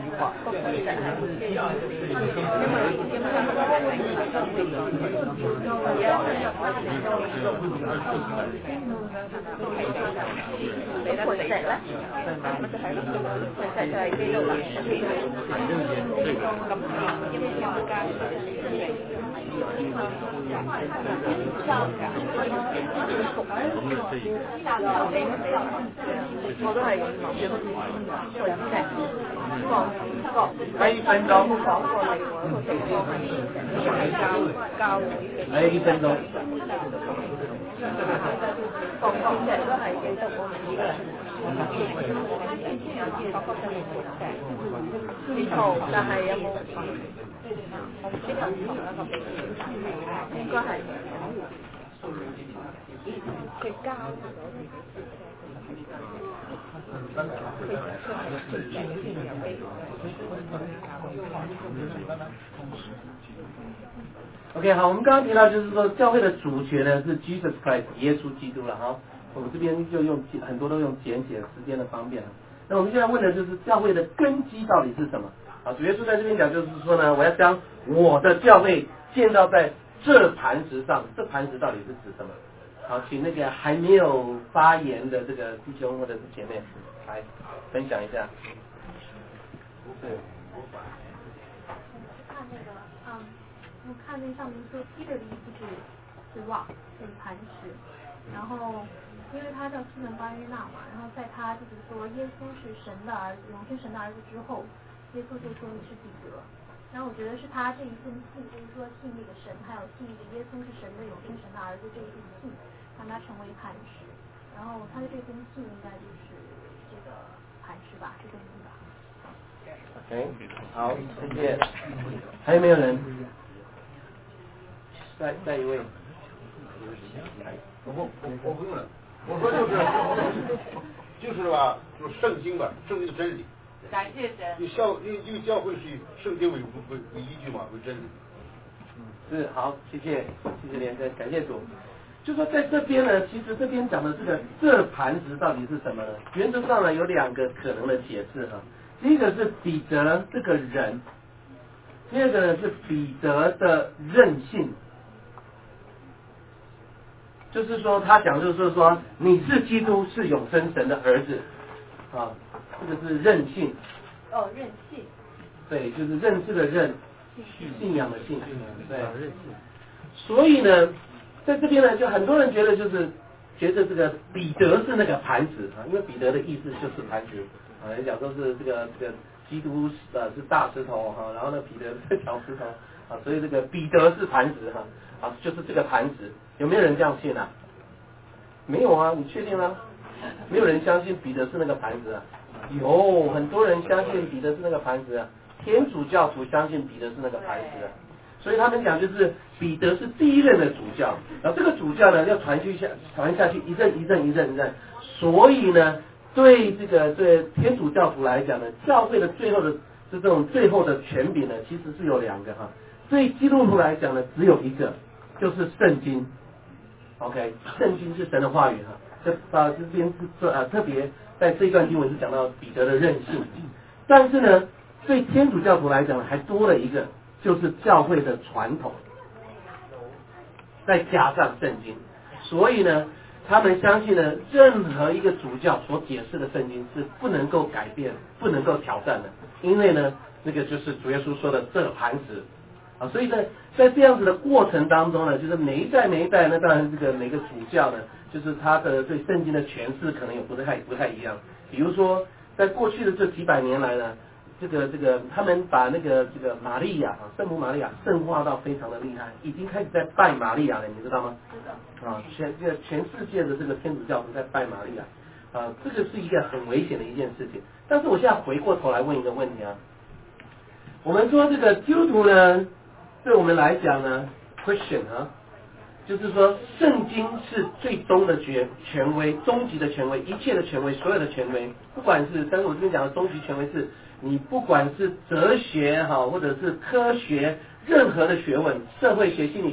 我都係咁諗，喺1分鐘，喺1分鐘，放線嘅都係記得我唔知嘅，唔同，但係有冇？我唔知係唔同一個比喻，應該係佢交。OK， 好，我们刚刚提到就是说教会的主角呢是 Jesus Christ 耶稣基督了哈，我们这边就用很多都用简写，时间的方便。那我们现在问的就是教会的根基到底是什么？啊，主耶稣在这边讲就是说呢，我要将我的教会建造在这磐石上，这磐石到底是指什么？好，请那个还没有发言的这个弟兄或者是姐妹来分享一下。对。 我看那上面说 Peter 的意思是 rock， 就是磐石，然后因为他叫西门巴约纳嘛，然后在他就是说耶稣是神的儿子，永生神的儿子之后，耶稣就说你是彼得，然后我觉得是他这一份信，就是说信那个神，还有信那个耶稣是神的永生神的儿子这一份信，让他成为磐石，然后他的这封信应该就是这个磐石吧，是这个意思吧。 OK， 好，谢谢。还有没有人？再一位。 我不用了。我说就是吧，就是圣经吧，圣经的真理。 感谢神。 因为教会是以圣经为依据嘛，为真理。 是好，谢谢连真，感谢主。就说在这边呢，其实这边讲的这磐石到底是什么呢？原则上呢有两个可能的解释哈。第一个是彼得这个人，第二个呢是彼得的任性，就是说他讲就是说你是基督，是永生神的儿子啊，这个是任性。 哦，任性。 对，就是认识的认，信仰的信，对。所以呢，在这边呢，就很多人觉得这个彼得是那个磐石啊，因为彼得的意思就是磐石。啊，讲说是这个基督是大石头哈，然后呢彼得是小石头啊，所以这个彼得是磐石哈啊，就是这个磐石，有没有人这样信啊？没有啊，你确定吗？没有人相信彼得是那个磐石啊？有很多人相信彼得是那个磐石啊，天主教徒相信彼得是那个磐石啊，所以他们讲就是彼得是第一任的主教，然后这个主教呢要传下去一任，所以呢。对天主教徒来讲呢，教会的最后的权柄呢，其实是有两个哈。对基督徒来讲呢，只有一个，就是圣经。OK， 圣经是神的话语哈。这边是特别在这一段经文是讲到彼得的任性，但是呢，对天主教徒来讲呢，还多了一个，就是教会的传统，再加上圣经，所以呢。他们相信呢，任何一个主教所解释的圣经是不能够改变、不能够挑战的，因为呢，那个就是主耶稣说的这磐石啊，所以呢，在这样子的过程当中呢，就是每一代，那当然这个每个主教呢，就是他的对圣经的诠释可能也不太一样。比如说，在过去的这几百年来呢，这个他们把这个玛利亚圣母玛利亚圣化到非常的厉害，已经开始在拜玛利亚了，你知道吗？全世界的这个天主教徒在拜玛利亚这个是一个很危险的一件事情。但是我现在回过头来问一个问题啊，我们说这个基督徒呢，对我们来讲呢 ，Christian 就是说圣经是最终的权威，终极的权威，一切的权威，所有的权威，不管是，但是我这边讲的终极权威是你不管是哲学或者是科学，任何的学问，社会学、心理学。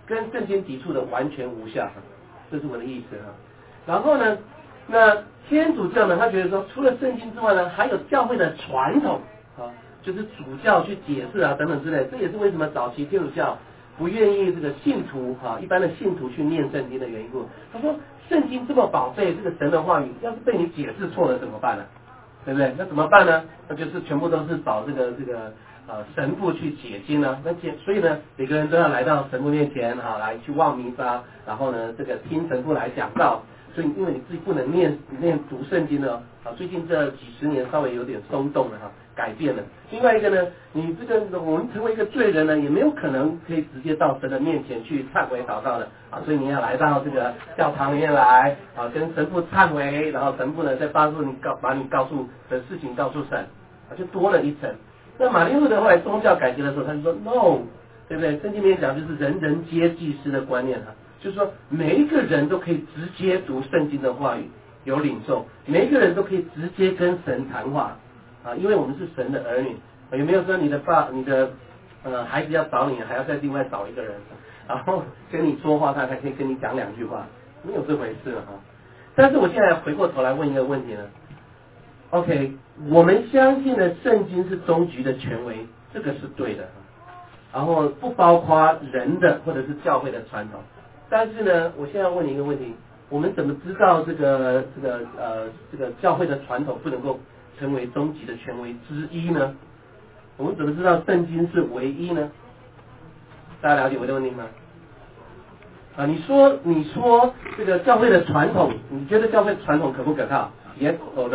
跟圣经抵触的完全无效，这是我的意思哈。然后呢，那天主教呢，他觉得说，除了圣经之外呢，还有教会的传统啊，就是主教去解释啊等等之类，这也是为什么早期天主教不愿意这个信徒一般的信徒去念圣经的原因故。他说，圣经这么宝贝，这个神的话语，要是被你解释错了怎么办呢？对不对？那怎么办呢？那就是全部都是找这个神父去解经啊。所以呢，每个人都要来到神父面前来去望弥撒，然后呢，这个听神父来讲道。所以因为你自己不能念读圣经了最近这几十年稍微有点松动了改变了。另外一个呢，你这个我们成为一个罪人呢，也没有可能可以直接到神的面前去忏悔祷告的所以你要来到这个教堂里面来跟神父忏悔，然后神父呢再把你告诉的事情告诉神就多了一层。那马丁路德后来宗教改革的时候，他就说 no， 对不对？圣经里面讲就是人人皆祭司的观念就是说每一个人都可以直接读圣经的话语，有领受，每一个人都可以直接跟神谈话因为我们是神的儿女有没有说你的孩子要找你，还要再另外找一个人，然后跟你说话，他才可以跟你讲2句话？没有这回事但是我现在回过头来问一个问题呢 ，OK， 我们相信的圣经是终极的权威，这个是对的，然后不包括人的或者是教会的传统。但是呢，我现在问你一个问题，我们怎么知道这个教会的传统不能够成为终极的权威之一呢？我们怎么知道圣经是唯一呢？大家了解我的问题吗？你说这个教会的传统，你觉得教会传统可不可靠 ？Yes or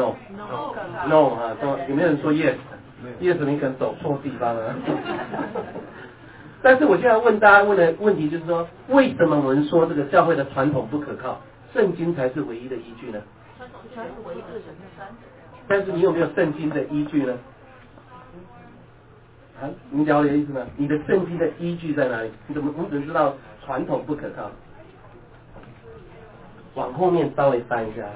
no？No 有没有人说 yes？Yes 你可能走错地方了。但是我现在问大家问的问题就是说，为什么我们说这个教会的传统不可靠，圣经才是唯一的依据呢？ 传统是唯一的神的但是你有没有圣经的依据呢？你了解意思吗？你的圣经的依据在哪里？我们怎么知道传统不可靠？往后面稍微翻一下。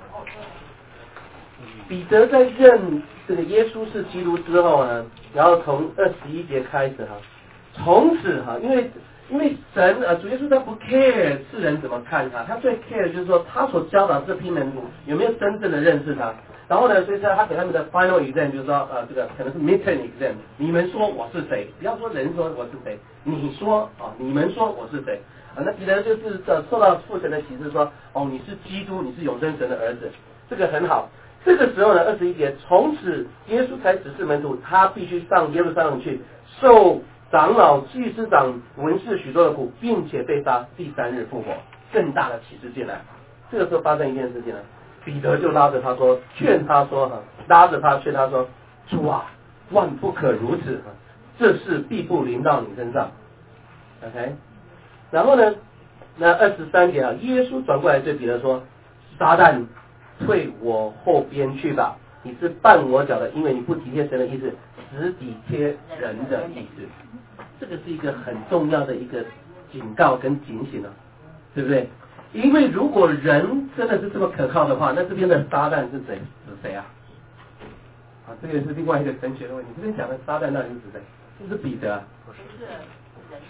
彼得在认这个耶稣是基督之后呢，然后从21节开始从此因为神主耶稣他不 care 世人怎么看他，他最 care 就是说他所教导这批门徒有没有真正的认识他。然后呢，所以他给他们的 final exam 就是说这个可能是 midterm exam， 你们说我是谁？不要说人说我是谁，你说你们说我是谁？那彼得就是受到父神的启示说你是基督，你是永生神的儿子，这个很好。这个时候呢，21节，从此耶稣才指示门徒，他必须上耶路撒冷去，受长老、祭司长、文士许多的苦，并且被杀，第3日复活。更大的启示进来。这个时候发生一件事情了，彼得就拉着他说，劝他说主啊，万不可如此，这事必不临到你身上。OK， 然后呢，那23节耶稣转过来对彼得说，撒旦，退我后边去吧，你是绊我脚的，因为你不体贴神的意思，只体贴人的意思。这个是一个很重要的一个警告跟警醒对不对？因为如果人真的是这么可靠的话，那这边的撒旦是谁啊？这个是另外一个神学的问题。这边讲的撒旦到底是谁？是不是彼得不是人的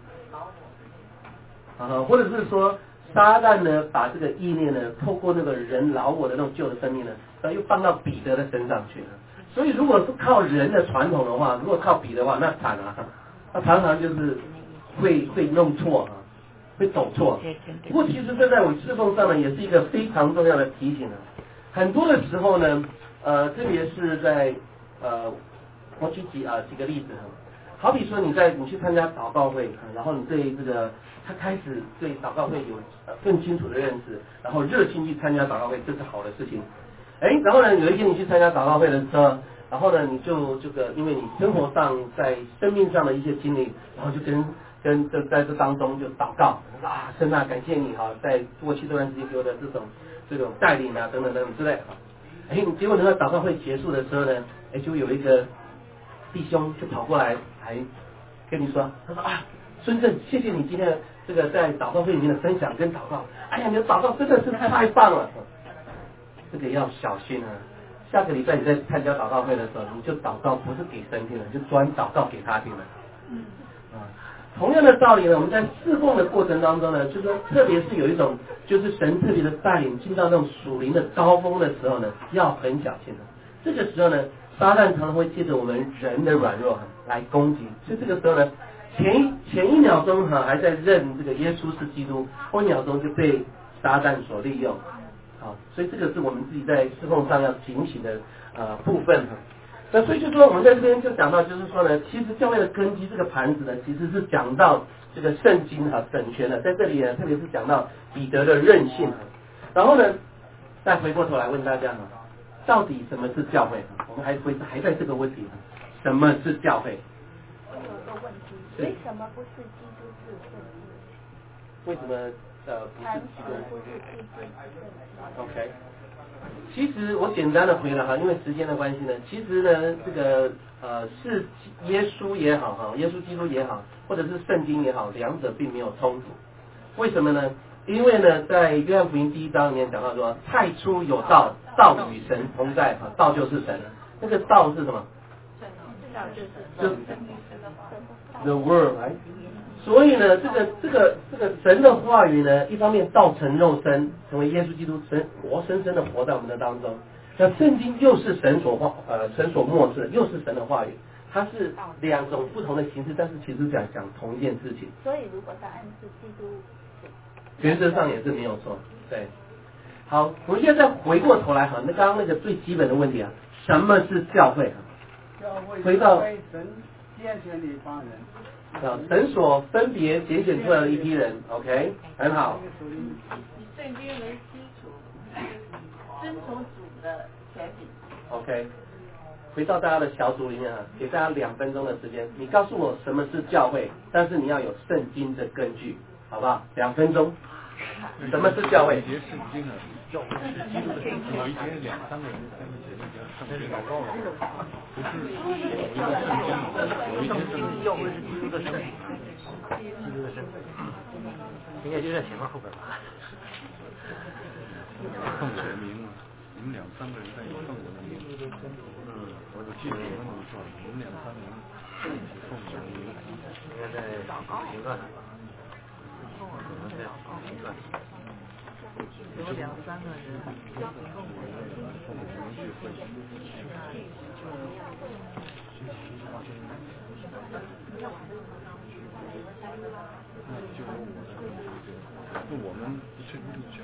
老我。 或者是说撒旦呢，把这个意念呢，透过那个人老我的那种旧的生命呢，又放到彼得的身上去了。所以如果是靠人的传统的话，如果靠彼得的话，那惨了，他常常就是会弄错会走错。不过其实这在我侍奉上呢，也是一个非常重要的提醒很多的时候呢，特别是在我举几个例子好比说你去参加祷告会，然后你对这个他开始对祷告会有更清楚的认识，然后热心去参加祷告会，这是好的事情。然后呢，有一天你去参加祷告会的时候，然后呢，你就这个，因为你生活上在生命上的一些经历，然后就在这当中就祷告神啊，感谢你在过去这段时间给我的这种带领等等之类结果呢，祷告会结束的时候呢，就有一个弟兄就跑过来跟你说，他说孙正，谢谢你今天这个在祷告会里面的分享跟祷告，你的祷告真的是太棒了。这个要小心下个礼拜你在参加祷告会的时候，你就祷告不是给神听了，就专祷告给他听了。 同样的道理呢，我们在侍奉的过程当中呢，就是说特别是有一种就是神特别的带领进到那种属灵的高峰的时候呢，要很小心的。这个时候呢，撒旦常常会借着我们人的软弱来攻击，所以这个时候呢，前一秒钟还在认这个耶稣是基督，后一秒钟就被撒旦所利用。好，所以这个是我们自己在侍奉上要警醒的部分。那所以就说我们在这边就讲到，就是说呢，其实教会的根基这个盘子呢，其实是讲到这个圣经整全的，在这里呢，特别是讲到彼得的韧性。然后呢，再回过头来问大家到底什么是教会？我们还在这个问题，什么是教会？ 我有个问题，为什么不是基督是圣经？ 为什么不是基督？ 不是基督是圣经 OK， 其实我简单的回答因为时间的关系呢，其实呢这个是耶稣也好耶稣基督也好，或者是圣经也好，两者并没有冲突。为什么呢？因为呢，在约翰福音1章里面讲到说，太初有道，道与神同在，道就是神。那个道是什么？就 the word， 所以呢，这个神的话语呢，一方面道成肉身，成为耶稣基督，神活生生的活在我们的当中。那圣经又是神所默示，又是神的话语，它是两种不同的形式，但是其实讲同一件事情。 所以如果答案是基督， 原则上也是没有错。对，好，我们现在再回过头来那刚刚那个最基本的问题什么是教会回到神拣选的一帮人。 神所分别拣选出来的一批人 ，OK， 很好。 以圣经为基础，遵从主的权柄。 OK， 回到大家的小组里面给大家2分钟的时间，你告诉我什么是教会，但是你要有圣经的根据，好不好？2分钟。什么是教会？ 圣经教会是基督的身体，有一天2-3个人在一起上学祷告了，不是有一个圣经，有一天是教会是基督的身体，基督的身体，应该就在前面后边吧。奉我的名你们2-3个人在一起奉我的名，我记得我跟你们说，你们2-3个人一起奉我的名，应该在行段。有2-3个人那我们是不是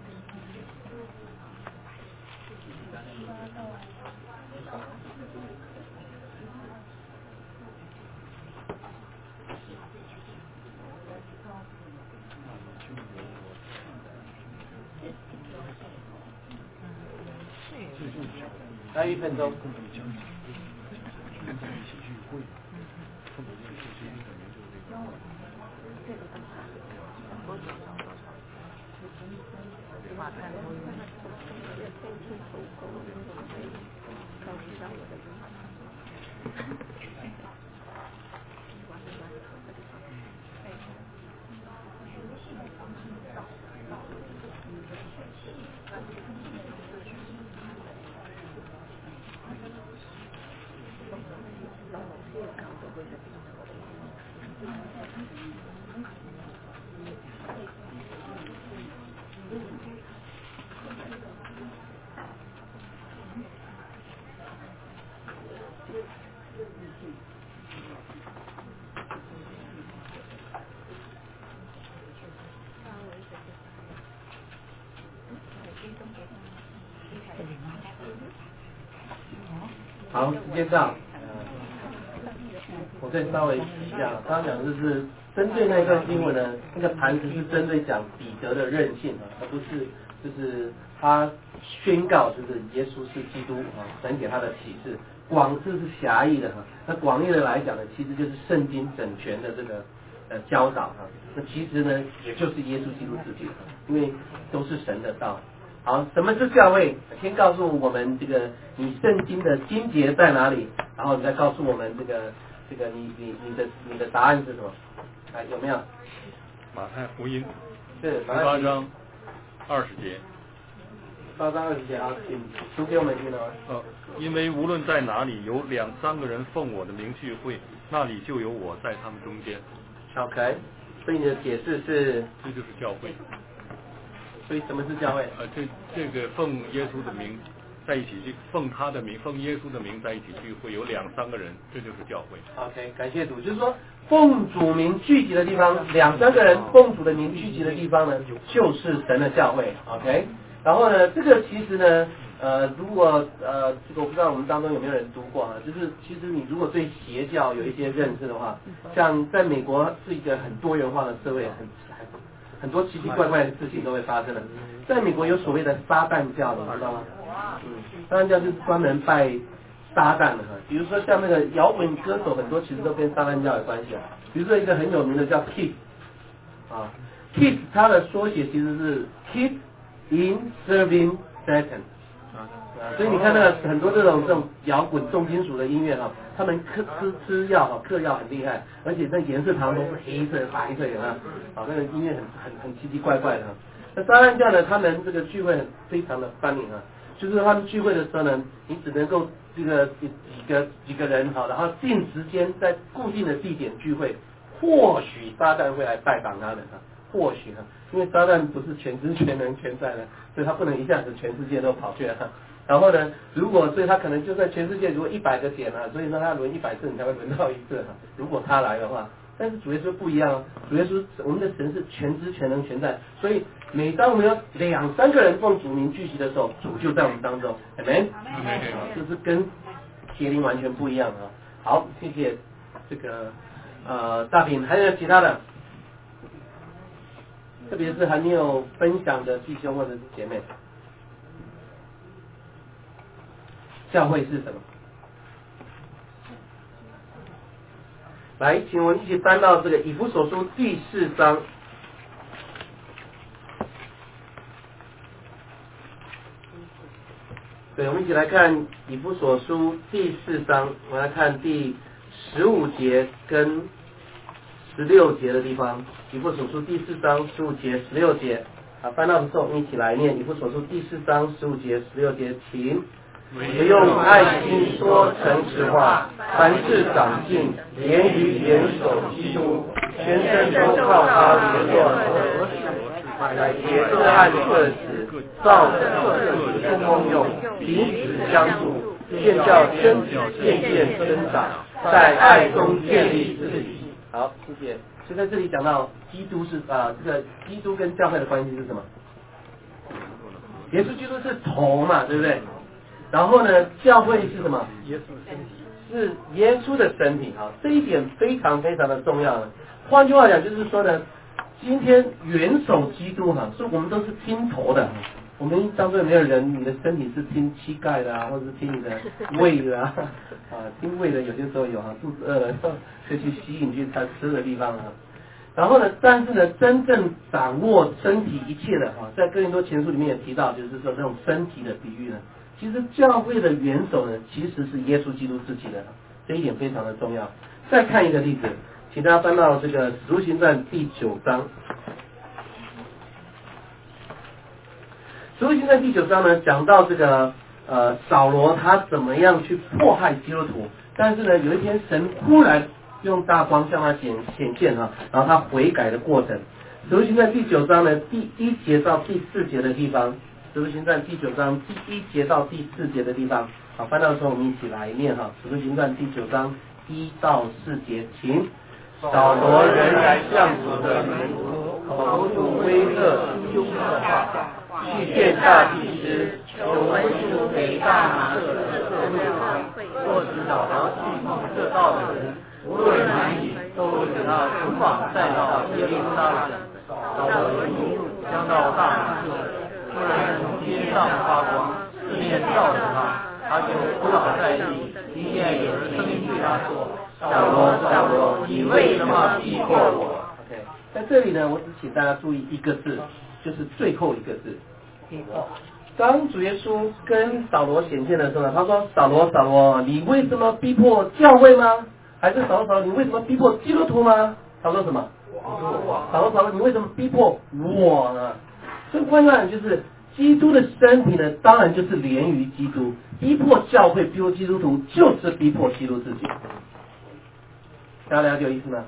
还有1分钟。好，时间到。我再稍微提一下，刚刚讲的就是针对那一段经文呢，那个盘子是针对讲彼得的韧性而不是就是他宣告就是耶稣是基督神给他的启示。这是狭义的那广义的来讲呢，其实就是圣经整全的这个教导那其实呢，也就是耶稣基督自己因为都是神的道。好，什么是教会？先告诉我们这个你圣经的经节在哪里，然后你再告诉我们这个你的答案是什么？有没有？ 马太福音是 18章20节。 18章20节请读给我们听了。 因为无论在哪里有2-3个人奉我的名聚会，那里就有我在他们中间。 OK， 所以你的解释是？ 这就是教会。 所以什么是教会？ 这个奉耶稣的名在一起去，奉他的名，奉耶稣的名在一起聚会，有2、3个人，这就是教会。 OK， 感谢主，就是说奉主名聚集的地方，2、3个人奉主的名聚集的地方呢，就是神的教会。OK， 然后呢，这个其实呢，如果这个我不知道我们当中有没有人读过啊，就是其实你如果对邪教有一些认识的话，像在美国是一个很多元化的社会，很多奇奇怪怪的事情都会发生的。在美国有所谓的撒旦教，你知道吗？撒旦教就是专门拜撒旦的哈，比如说像那个摇滚歌手，很多其实都跟撒旦教有关系啊。比如说一个很有名的叫 Kiss 啊 ，Kiss 它的缩写其实是 Kiss in Serving Satan。所以你看那个很多这种摇滚重金属的音乐哈，他们吃药哈，嗑药很厉害，而且那颜色常常都是黑色、白色的啊，那个音乐很奇奇怪怪的。那撒旦教呢，他们这个聚会非常的欢迎啊，就是他们聚会的时候呢，你只能够这个几个人哈，然后定时间在固定的地点聚会，或许撒旦会来拜访他们啊，或许哈，因为撒旦不是全知全能全在的，所以他不能一下子全世界都跑去了。然后呢，所以他可能就在全世界如果100个点啊，所以说他轮100次你才会轮到一次哈。如果他来的话，但是主耶稣不一样啊，主耶稣我们的神是全知全能全在，所以每当我们有2、3个人奉主名聚集的时候，主就在我们当中 ，Amen， 就是跟邪灵完全不一样啊。好，谢谢这个大平，还有其他的，特别是还没有分享的弟兄或者是姐妹。教会是什么？来，请我们一起翻到这个以弗所书第4章。对，我们一起来看以弗所书第4章，我们来看第15节跟16节的地方。以弗所书第4章15节、16节，翻到的时候我们一起来念以弗所书第4章15节、16节，请。唯用爱心说诚实话，凡事长进，言语严守基督，全身都靠他联络合适，来节制按个子，照着各体不功用，彼此相助，建造身体渐渐增长，在爱中建立自己。好，谢谢。就在这里讲到基督是这个基督跟教会的关系是什么？耶稣基督是头嘛，对不对？然后呢，教会是什么？耶稣身体，是耶稣的身体。好，这一点非常非常的重要了。换句话讲，就是说呢，今天元首基督哈，是我们都是听头的。我们当中有没有人，你的身体是听膝盖的啊，或者是听你的胃的啊？听胃的有些时候有肚子饿了，就去吸引去他吃的地方啊。然后呢，但是呢，真正掌握身体一切的在哥林多前书里面也提到，就是说这种身体的比喻呢。其实教会的元首呢，其实是耶稣基督自己的，这一点非常的重要。再看一个例子，请大家翻到这个《使徒行传》第9章。《使徒行传》第9章呢，讲到这个扫罗他怎么样去迫害基督徒，但是呢，有一天神忽然用大光向他显现然后他悔改的过程。《使徒行传》第9章呢，第1节到第4节的地方。使徒行传第9章第1节到第4节的地方，好，翻到的时候我们一起来念哈。使徒行传第9章1到4节，请。扫罗仍然向主的门徒口吐威吓凶的话，去见大祭司，求文书给大马色的会，或指导他去蒙这道的人，无论哪里，都使他从访带到耶路撒冷。扫罗一怒，将到大马色。突然从天上发光，四面照着他，他就扑倒在地。听见有人声音对他说：“扫罗，扫罗，你为什么逼迫我？” OK， 在这里呢，我只请大家注意一个字，就是最后一个字。当主耶稣跟扫罗显现的时候呢，他说：“扫罗，扫罗，你为什么逼迫教会吗？还是扫罗，扫罗，你为什么逼迫基督徒吗？”他说什么？扫罗，扫罗，你为什么逼迫我呢？所以换句话讲，就是基督的身体呢，当然就是连于基督。逼迫教会、逼迫基督徒，就是逼迫基督自己。大家了解意思吗？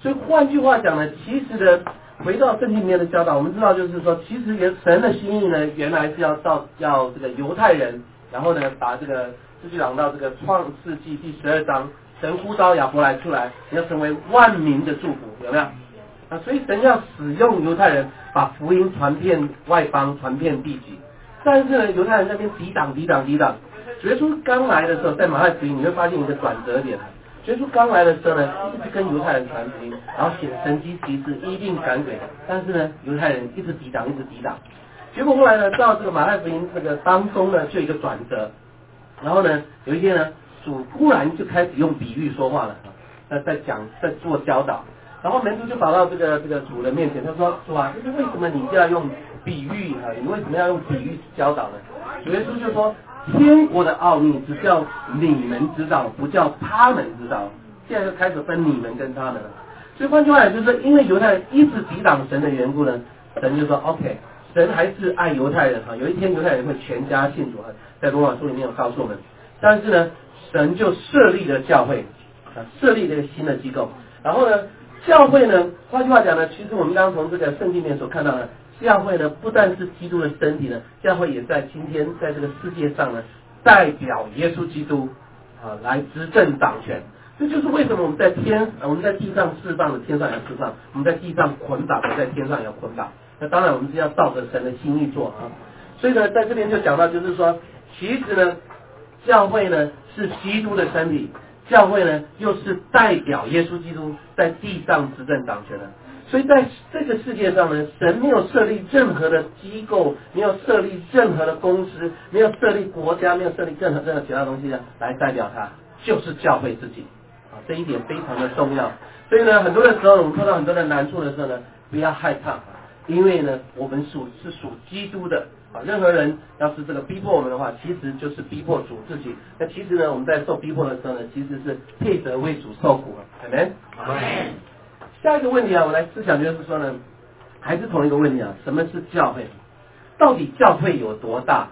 所以换句话讲呢，其实呢，回到圣经里面的教导，我们知道就是说，其实神的心意呢，原来是要这个犹太人，然后呢，把这个继续讲到这个创世纪第12章，神呼召亚伯来出来，你要成为万民的祝福，有没有？啊，所以神要使用犹太人把福音传遍外邦，传遍地极。但是呢，犹太人那边抵挡。主耶稣刚来的时候，在马太福音你会发现一个转折点。主耶稣刚来的时候呢，一直跟犹太人传福音，然后显神迹奇事，医病赶鬼。但是呢，犹太人一直抵挡。结果后来呢，到这个马太福音这个当中呢，就有一个转折。然后呢，有一天呢，主忽然就开始用比喻说话了，在做教导。然后门徒就跑到这个主人面前，他说：“主啊，为什么你就要用比喻啊？你为什么要用比喻教导呢？”主耶稣就说：“天国的奥秘只叫你们知道，不叫他们知道。”现在就开始分你们跟他们了。所以换句话讲，就是因为犹太人一直抵挡神的缘故呢，神就说 ：“OK， 神还是爱犹太人哈。有一天犹太人会全家信主哈，在罗马书里面有告诉我们。但是呢，神就设立了教会啊，设立了一个新的机构，然后呢。”教会呢，换句话讲呢，其实我们刚刚从这个圣经里面所看到的，教会呢不但是基督的身体呢，教会也在今天在这个世界上呢，代表耶稣基督啊来执政掌权。这就是为什么我们在地上释放的，天上也要释放；我们在地上捆绑的，在天上也要捆绑。那当然我们是要照着神的心意做啊。所以呢，在这边就讲到，就是说，其实呢，教会呢是基督的身体。教会呢，又是代表耶稣基督在地上执政掌权的，所以在这个世界上呢，神没有设立任何的机构，没有设立任何的公司，没有设立国家，没有设立任何其他东西呢，来代表他，就是教会自己啊，这一点非常的重要。所以呢，很多的时候我们碰到很多的难处的时候呢，不要害怕，因为呢，我们是属基督的。啊，任何人要是这个逼迫我们的话，其实就是逼迫主自己。那其实呢，我们在受逼迫的时候呢，其实是配得为主受苦啊。Amen。下一个问题啊，我来思想就是说呢，还是同一个问题啊，什么是教会？到底教会有多大？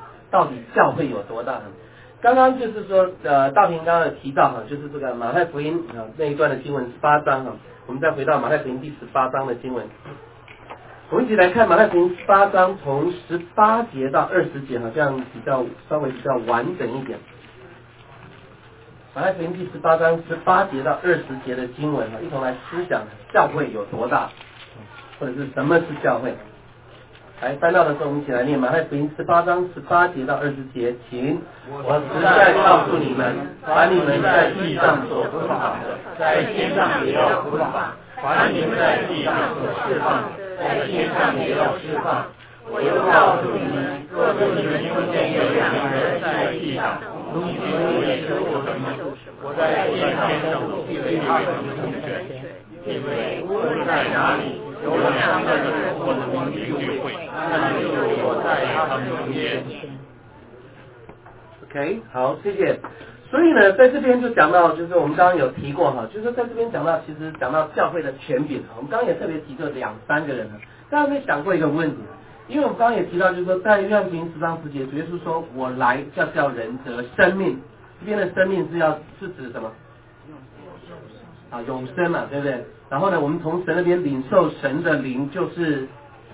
刚刚就是说，大平刚刚有提到哈，就是这个马太福音啊那一段的经文18章哈，我们再回到马太福音第18章的经文。我们一起来看马太福音18章，从18节到20节，好像稍微比较完整一点。马太福音第18章18节到20节的经文，一同来思想教会有多大，或者是什么是教会。来翻到的时候，我们一起来念马太福音18章18节到20节，请。我实在告诉你们，凡你们在地上所不法的，在天上也要不法；凡你们在地上所释放的，在天上也要释放。我又告诉你们，若是你们中间有两个人在地上，同心合意求我什么，我在天上必为他们成全。因为无论在哪里有两个人或者我聚会，那就是我在他们中间。OK， 好，谢谢。所以呢，在这边就讲到，就是我们刚刚有提过哈，就是在这边讲到，其实讲到教会的权柄，我们刚刚也特别提过2-3个人哈。大家有没有想过一个问题？因为我们刚刚也提到，就是说在约翰福音10章10节，主耶稣说：“我来叫人得生命。”这边的生命是指什么？啊，永生嘛，对不对？然后呢，我们从神那边领受神的灵，就是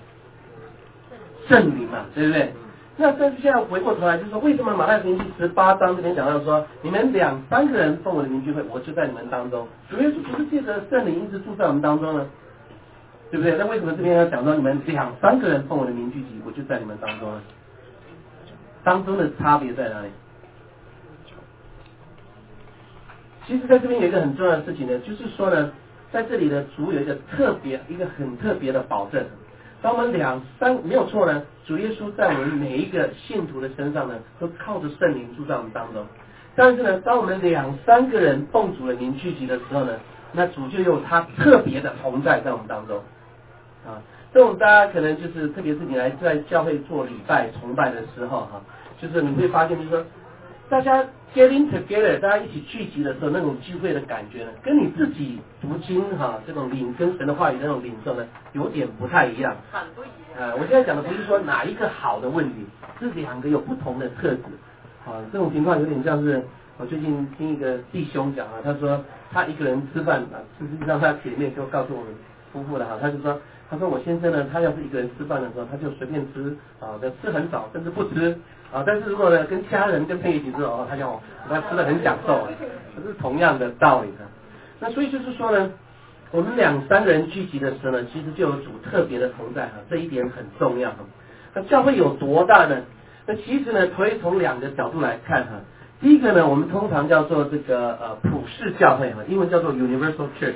圣灵嘛，对不对？那但是现在回过头来，就是说，为什么马太福音第18章这边讲到说，你们2-3个人奉我的名聚会，我就在你们当中。主耶稣不是借着圣灵一直住在我们当中呢？对不对？那为什么这边要讲到你们2-3个人奉我的名聚集，我就在你们当中呢？当中的差别在哪里？其实在这边有一个很重要的事情呢，就是说呢，在这里的主有一个很特别的保证。当我们2-3没有错呢，主耶稣在我们每一个信徒的身上呢，都靠着圣灵住在我们当中。但是呢，当我们2-3个人奉主的名聚集的时候呢，那主就有他特别的同在我们当中啊。这种大家可能就是特别是你来在教会做礼拜崇拜的时候哈，就是你会发现就是说，大家 getting together， 大家一起聚集的时候，那种聚会的感觉呢，跟你自己读经哈，这种跟神的话语的那种领受呢，有点不太一样。 很不一样。 我现在讲的不是说哪一个好的问题，是2个有不同的特质。啊，这种情况有点像是我最近听一个弟兄讲啊，他说他一个人吃饭啊，实际上他姐妹就告诉我们夫妇的哈，他说我先生呢，他要是一个人吃饭的时候，他就随便吃啊，吃很少，甚至不吃啊。但是如果呢跟家人跟朋友一起吃哦，他吃得很享受，这是同样的道理的。那所以就是说呢，我们2、3个人聚集的时候呢，其实就有主特别的同在哈，这一点很重要哈。那教会有多大呢？那其实呢，可以从2个角度来看哈。第一个呢，我们通常叫做这个普世教会哈，英文叫做 Universal Church。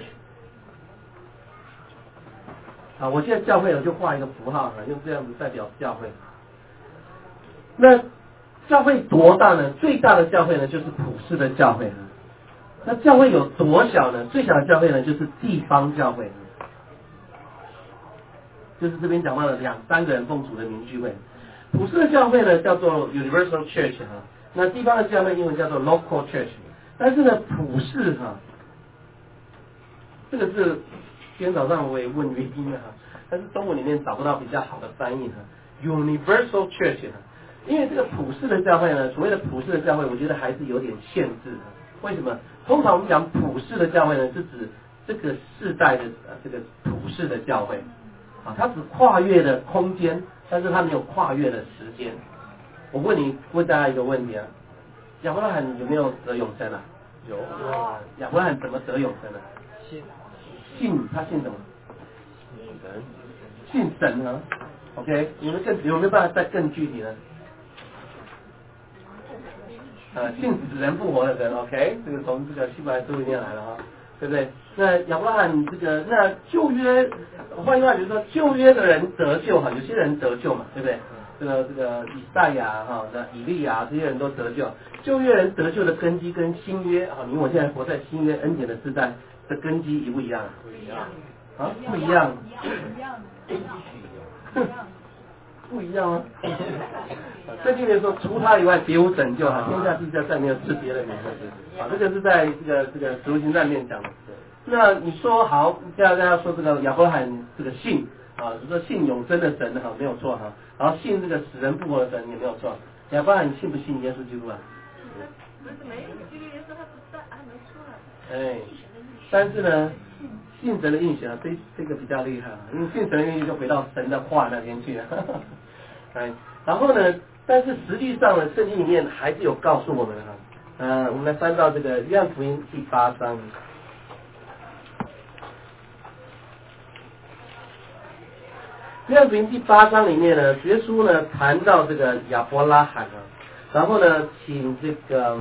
啊，我现在教会我就画一个符号哈，用这样子代表教会。那教会多大呢？最大的教会呢，就是普世的教会哈。那教会有多小呢？最小的教会呢，就是地方教会，就是这边讲到的2、3个人奉主的名聚会。普世的教会呢，叫做 Universal Church 哈。那地方的教会英文叫做 Local Church， 但是呢，普世哈，这个是今天早上我也问原因了哈，但是中文里面找不到比较好的翻译哈 ，Universal Church 哈，因为这个普世的教会呢，所谓的普世的教会，我觉得还是有点限制的。为什么？通常我们讲普世的教会呢，是指这个世代的这个普世的教会啊，它只跨越了空间，但是它没有跨越了时间。我问大家一个问题啊，亚伯拉罕有没有得永生啊？有。亚伯拉罕怎么得永生呢？他信什么？信神啊。OK， 有没有办法再更具体呢？信死人复活的人 ，OK， 这个从这个希伯来书里面来了哈，对不对？那亚伯拉罕那旧约，换句话就是说，旧约的人得救哈，有些人得救嘛，对不对？这个以赛亚哈、那以利亚这些人都得救，旧约人得救的根基跟新约啊，因为我现在活在新约恩典的时代的根基一不一样？不一样啊，不一样，不一样啊！圣经里说，除他以外别无拯救哈，天下地下再没有赐别的名字啊，这个是在这个使徒行传里面讲的。那你说好，现在大家说这个亚伯拉罕这个信啊，就说信永生的神哈，没有错哈。然后信这个死人复活的神也没有错。亚伯拉罕信不信耶稣基督啊？ 不是没有，基督耶稣他不在，还没出来。 哎，但是呢，信神的应许啊，这个比较厉害啊，因为信神的应许就回到神的话那边去了。哎，然后呢，但是实际上呢，圣经里面还是有告诉我们的哈。我们来翻到这个约翰福音第8章。约翰福音第8章里面呢，耶稣呢谈到这个亚伯拉罕啊，然后呢，请这个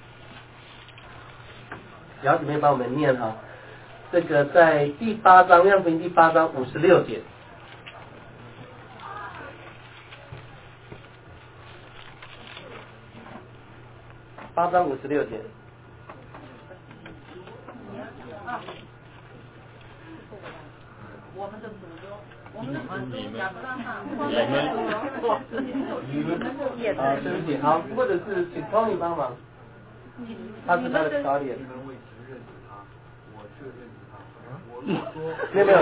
姚姊妹帮我们念哈，这个在第8章，约翰福音第8章56节。8章56节。 我们的祖宗。我们的祖宗亚伯拉罕， 对不起，好，或者是请 Tony 帮忙，他是他的导演。 你们为其认识他，我却认识他。我如果说没有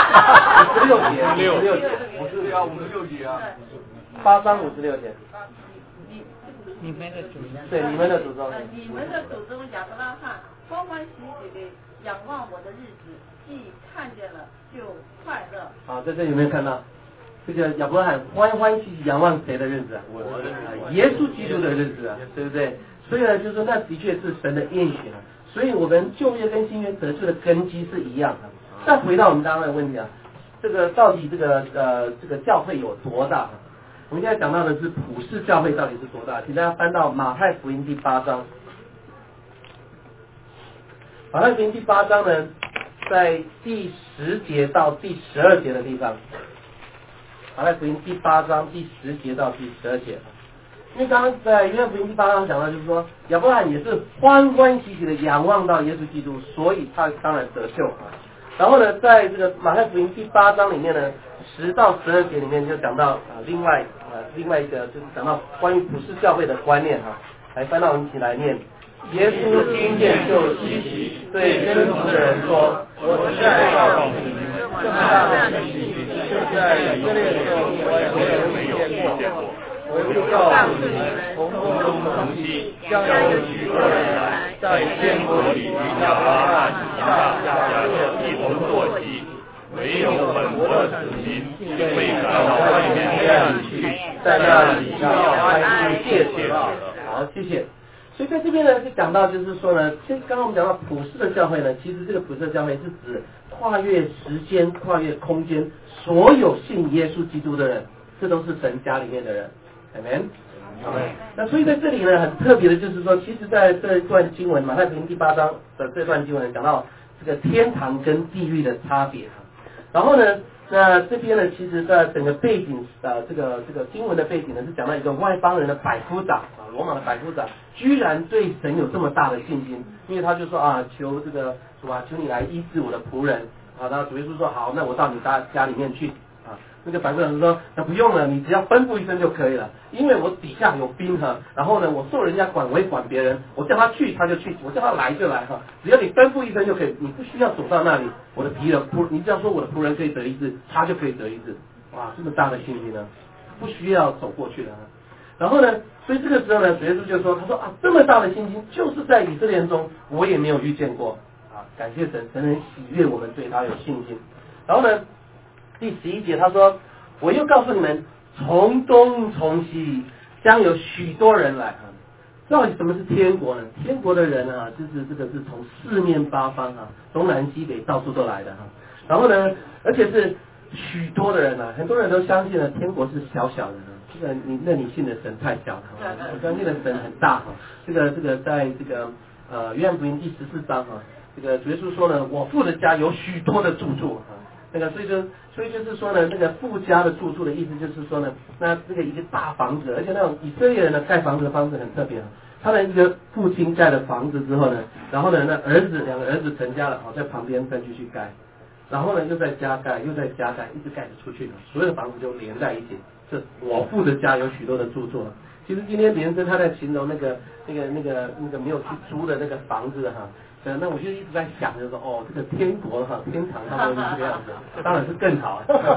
56节， 我是啊，56节啊 ，8章56节。 你们的祖宗， 对，你们的祖宗。 你们的祖宗亚伯拉罕欢欢喜喜的仰望我的日子，既看见了就快乐。 好，在这有没有看到？这个亚伯拉罕欢欢喜喜仰望谁的日子啊？耶稣基督的日子啊，对不对？所以呢，就是说那的确是神的应许啊。所以我们旧约跟新约得救的根基是一样的。再回到我们刚刚的问题啊，这个到底这个教会有多大？我们现在讲到的是普世教会到底是多大？请大家翻到马太福音第8章。马太福音第8章呢，在第10节到第12节的地方。马太福音第8章第10节到第12节。因为刚刚在约翰福音第8章讲到，就是说亚伯拉罕也是欢欢喜喜的仰望到耶稣基督，所以他当然得救啊。然后呢，在这个马太福音第8章里面呢，10到12节里面就讲到另外一个就是讲到关于普世教会的观念哈。来翻到我们一起来念。耶稣听见就稀奇，对跟从的人说：“我是在告诉你们，这么大的神迹，就在以色列中我也没有见过。 我就告诉你们，从东从西将有许多人来，在天国里与亚伯拉罕、以撒、雅各一同坐席。唯有本国的子民被赶到外面黑暗里去，在那里要挨饿切切了。好，谢谢。所以在这边呢，就讲到就是说呢，刚刚我们讲到普世的教会呢，其实这个普世的教会是指跨越时间、跨越空间，所有信耶稣基督的人，这都是神家里面的人。Amen。那所以在这里呢，很特别的就是说，其实在这一段经文马太福音第8章的这段经文讲到这个天堂跟地狱的差别。然后呢，那这边呢，其实在整个背景这个经文的背景呢，是讲到一个外邦人的百夫长罗马的百夫长，居然对神有这么大的信心，因为他就说求这个主啊，求你来医治我的仆人然后主耶稣说好，那我到你家里面去那个百夫长说那不用了，你只要吩咐一声就可以了，因为我底下有兵然后呢我受人家管，我也管别人，我叫他去他就去，我叫他来就来只要你吩咐一声就可以，你不需要走到那里，我的你只要说我的仆人可以得医治，他就可以得医治。哇，这么大的信心呢，不需要走过去的然后呢，所以这个时候呢，主耶稣就说，他说这么大的信心，就是在以色列人中我也没有遇见过感谢神，神很喜悦我们对他有信心。然后呢，第11节他说，我又告诉你们，从东从西将有许多人来到底什么是天国呢？天国的人就是这个是从四面八方东南西北到处都来的然后呢，而且是许多的人很多人都相信了天国是小小的这个你信的神太小了我相信的神很大这个在这个约翰福音第14章这个主耶稣说呢，我父的家有许多的住处那个所以就是说呢，那个父家的住处的意思就是说呢，那这个一个大房子，而且那种以色列人呢盖房子的方式很特别他的一个父亲盖了房子之后呢，然后呢那两个儿子成家了在旁边再继续盖，然后呢又在家盖，又在家盖，一直盖着出去所有的房子就连在一起，这我父的家有许多的住处其实今天连生他在形容那个没有去租的那个房子那我就一直在想，就是说这个天国天堂他们是这个样子，当然是更好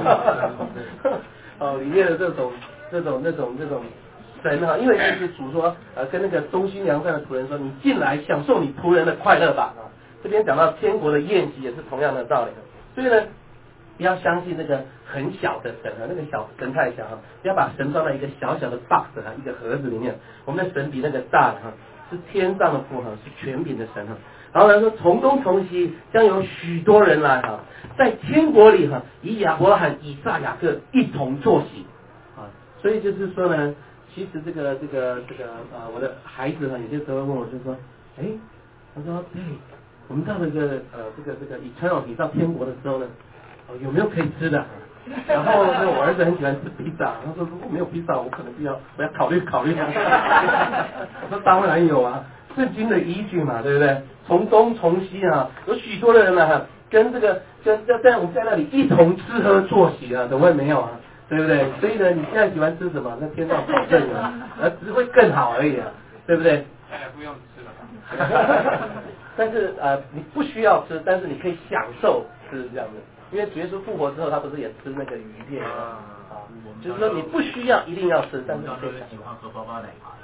里面的这种神因为就是主说跟那个忠心良善的仆人说，你进来享受你仆人的快乐吧这边讲到天国的宴席也是同样的道理所以呢，不要相信那个很小的神那个小神太小不要把神装在一个小小的 box 一个盒子里面，我们的神比那个大是天上的父是权柄的神然后他说，从东从西将有许多人来在天国里以亚伯拉罕、以撒、雅各一同坐席所以就是说呢，其实这个我的孩子有些时候问我就说，他说对，我们到了这个eternal你到天国的时候呢有没有可以吃的然后我儿子很喜欢吃披萨，他说如果没有披萨我可能我要考虑我说当然有圣经的依据嘛，对不对？从东从西有许多的人跟我们在那里一同吃喝坐席怎么会没有对不对？所以呢，你现在喜欢吃什么？那天上保证只会更好而已对不对？ 不用吃了但是你不需要吃，但是你可以享受吃这样子，因为主耶稣复活之后，他不是也吃那个鱼片就是说你不需要一定要吃，但是你可以喜欢喝包包奶茶。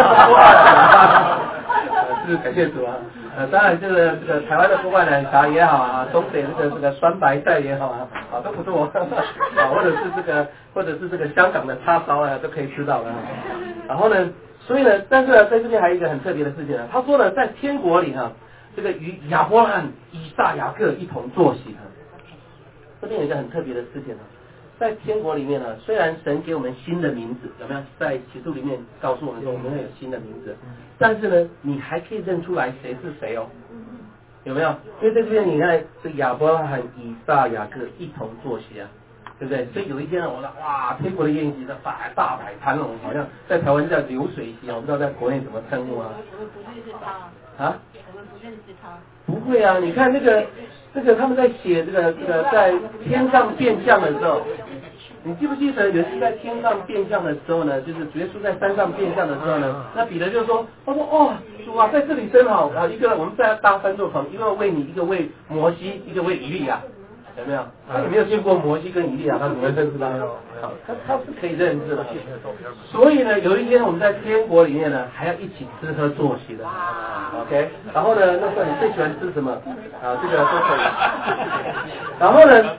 是感谢主当然这个台湾的波霸奶茶也好东北这个酸白菜也好都不错或者是这个香港的叉烧都可以吃到然后呢，所以呢，但是在这边还有一个很特别的事情他说呢，在天国里这个与亚伯拉罕、以撒、雅各一同坐席这边有一个很特别的事情在天国里面虽然神给我们新的名字，有没有？在启示里面告诉我们说我们会有新的名字，但是呢，你还可以认出来谁是谁有没有？因为在这边你看，这亚伯拉罕、以撒、雅各一同坐席对不对？所以有一天我说哇，天国的宴席大摆摊好像在台湾叫流水席我不知道在国内怎么称呼我们不认识他我们不认识他。 不会你看那个他们在写这个在天上变相的时候，你记不记得有一次在天上变相的时候呢，就是主耶稣在山上变相的时候呢，那彼得就说，他说主在这里真好一个我们在搭3座棚，一个为你，一个为摩西，一个为以利亚，有没有？他也没有见过摩西跟以利亚，他怎么会认识他？ 好，他是可以认知的。所以呢，有一天我们在天国里面呢，还要一起吃喝坐席的。OK， 然后呢，那时候你最喜欢吃什么？啊，这个都可以。然后呢，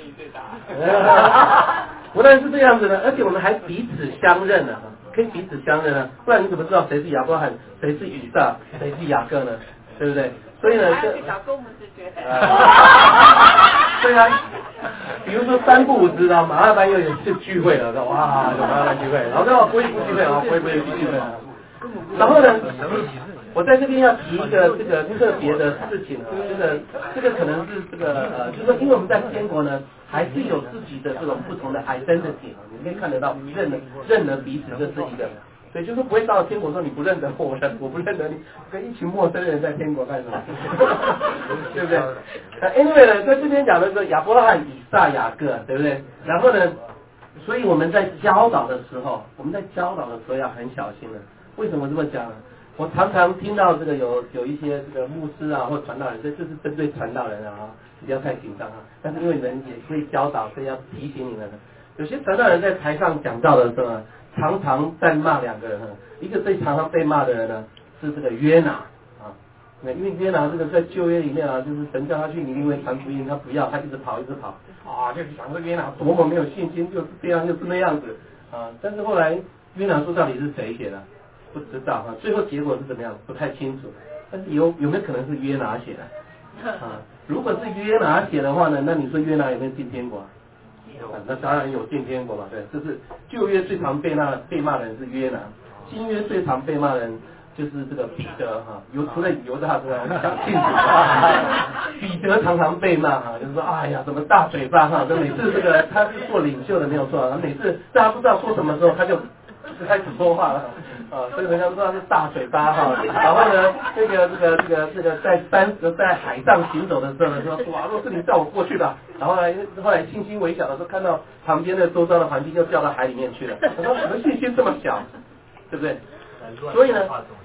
不但是这样子呢，而且我们还彼此相认呢，可以彼此相认呢，不然你怎么知道谁是亚伯拉罕，谁是以撒，谁是雅各呢？对不对？所以呢， 还要去找公母之学。 对啊，比如说3不5知道马二班又有次聚会了，哇，有马二班聚会，然后说不会不聚会啊，不会聚会啊。然后呢，我在这边要提一个这个特别的事情啊，这个可能是这个就是说，因为我们在天国呢，还是有自己的这种不同的 identity 啊，你可以看得到，认得彼此，这是一个。所以就是不会到了天国说你不认得我不认得你，跟一群陌生人在天国干什么？对不对？Anyway 呢，在这边讲的是亚伯拉罕、以撒、雅各，对不对？然后呢，所以我们在教导的时候要很小心的。为什么这么讲呢？我常常听到这个有一些这个牧师啊或传道人，这是针对传道人啊，不要太紧张啊。但是因为人也可以教导，所以要提醒你们的。有些传道人在台上讲道的时候，常常在骂2个人，一个最常常被骂的人呢是这个约拿啊，因为约拿这个在旧约里面啊，就是神叫他去尼尼微传福音，他不要，他一直跑啊，就是想说约拿多么没有信心，就是这样就是那样子啊。但是后来约拿书到底是谁写的？不知道啊，最后结果是怎么样不太清楚。但是有没有可能是约拿写的啊？如果是约拿写的话呢，那你说约拿有没有进天国？那当然有进天国嘛，对，就是旧约最常被骂的人是约拿，新约最常被骂的人就是这个彼得哈，除了犹大之外，讲清楚彼得常常被骂哈，就是说哎呀什么大嘴巴哈，每次这个他是做领袖的没有错，每次大家不知道说什么时候他就开始说话了啊，所以人家说他是大嘴巴哈。然后呢，这个在海上行走的时候呢，说哇，若是你叫我过去吧。然后来轻轻微小的时候，看到旁边的周遭的环境又掉到海里面去了。他说你们信心这么小，对不对？所以呢，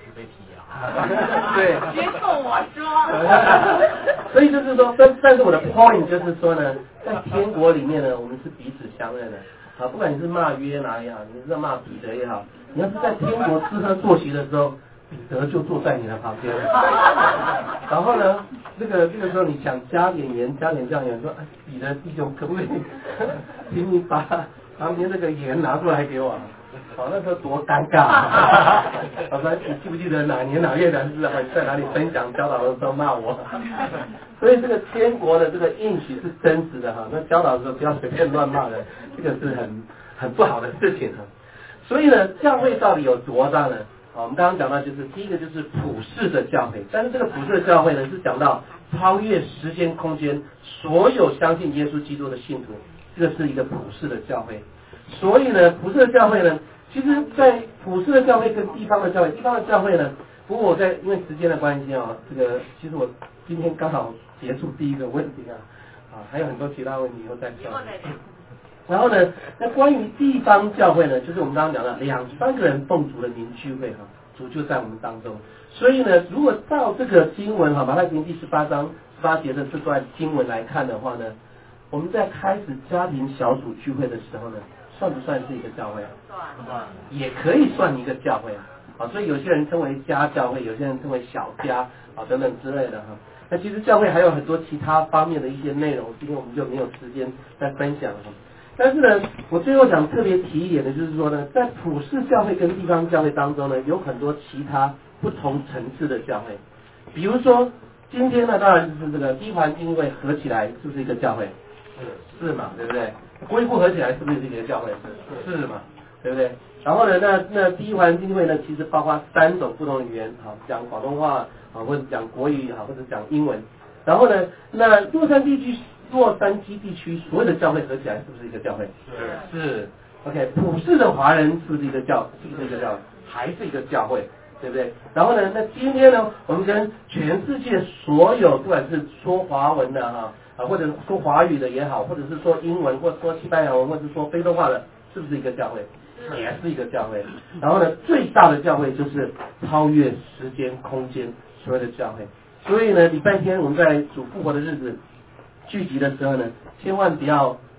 对， 别跟我说。 所以就是说，但是我的 point 就是说呢，在天国里面呢，我们是彼此相认的。啊，不管你是骂约拿也好，你是骂彼得也好，你要是在天国吃喝坐席的时候，彼得就坐在你的旁边。然后呢，这个时候你想加点盐加点酱油，说哎，彼得弟兄可不可以，请你把旁边这个盐拿出来给我。好，那时候多尴尬啊！我说你记不记得哪年哪月哪日啊？你在哪里分享教导的时候骂我？所以这个天国的这个应许是真实的哈。那教导的时候不要随便乱骂人，这个是很不好的事情哈。所以呢，教会到底有多大呢？我们刚刚讲到就是第一个就是普世的教会，但是这个普世的教会呢是讲到超越时间空间所有相信耶稣基督的信徒，这个是一个普世的教会。所以呢，普世的教会呢，其实在普世的教会跟地方的教会，地方的教会呢，不过因为时间的关系啊，这个其实我今天刚好结束第一个问题啊，还有很多其他问题以后再说。然后呢，那关于地方教会呢，就是我们刚刚讲的2-3个人奉主的名聚会哈，主就在我们当中。所以呢，如果照这个经文哈，马太福音第18章18节的这段经文来看的话呢，我们在开始家庭小组聚会的时候呢，算不算是一个教会啊？算，也可以算一个教会啊。所以有些人称为家教会，有些人称为小家啊等等之类的哈。那其实教会还有很多其他方面的一些内容，今天我们就没有时间再分享了。但是呢，我最后想特别提一点的就是说呢，在普世教会跟地方教会当中呢，有很多其他不同层次的教会。比如说今天呢，当然就是这个第一环境会合起来，是不是一个教会？是嘛，对不对？恢复合起来是不是一个教会？是嘛，对不对？然后呢，那第一环境会呢，其实包括3种不同的语言，好，讲广东话啊，或者讲国语啊，或者讲英文。然后呢，那洛杉矶地区所有的教会合起来是不是一个教会？是。OK， 普世的华人是不是一个教？还是一个教会，对不对？然后呢，那今天呢，我们跟全世界所有不管是说华文的哈或者说华语的也好，或者是说英文，或者说西班牙文，或者是说非洲话的，是不是一个教会？也是一个教会。然后呢，最大的教会就是超越时间空间所有的教会。所以呢，礼拜天我们在主复活的日子聚集的时候呢，千万不要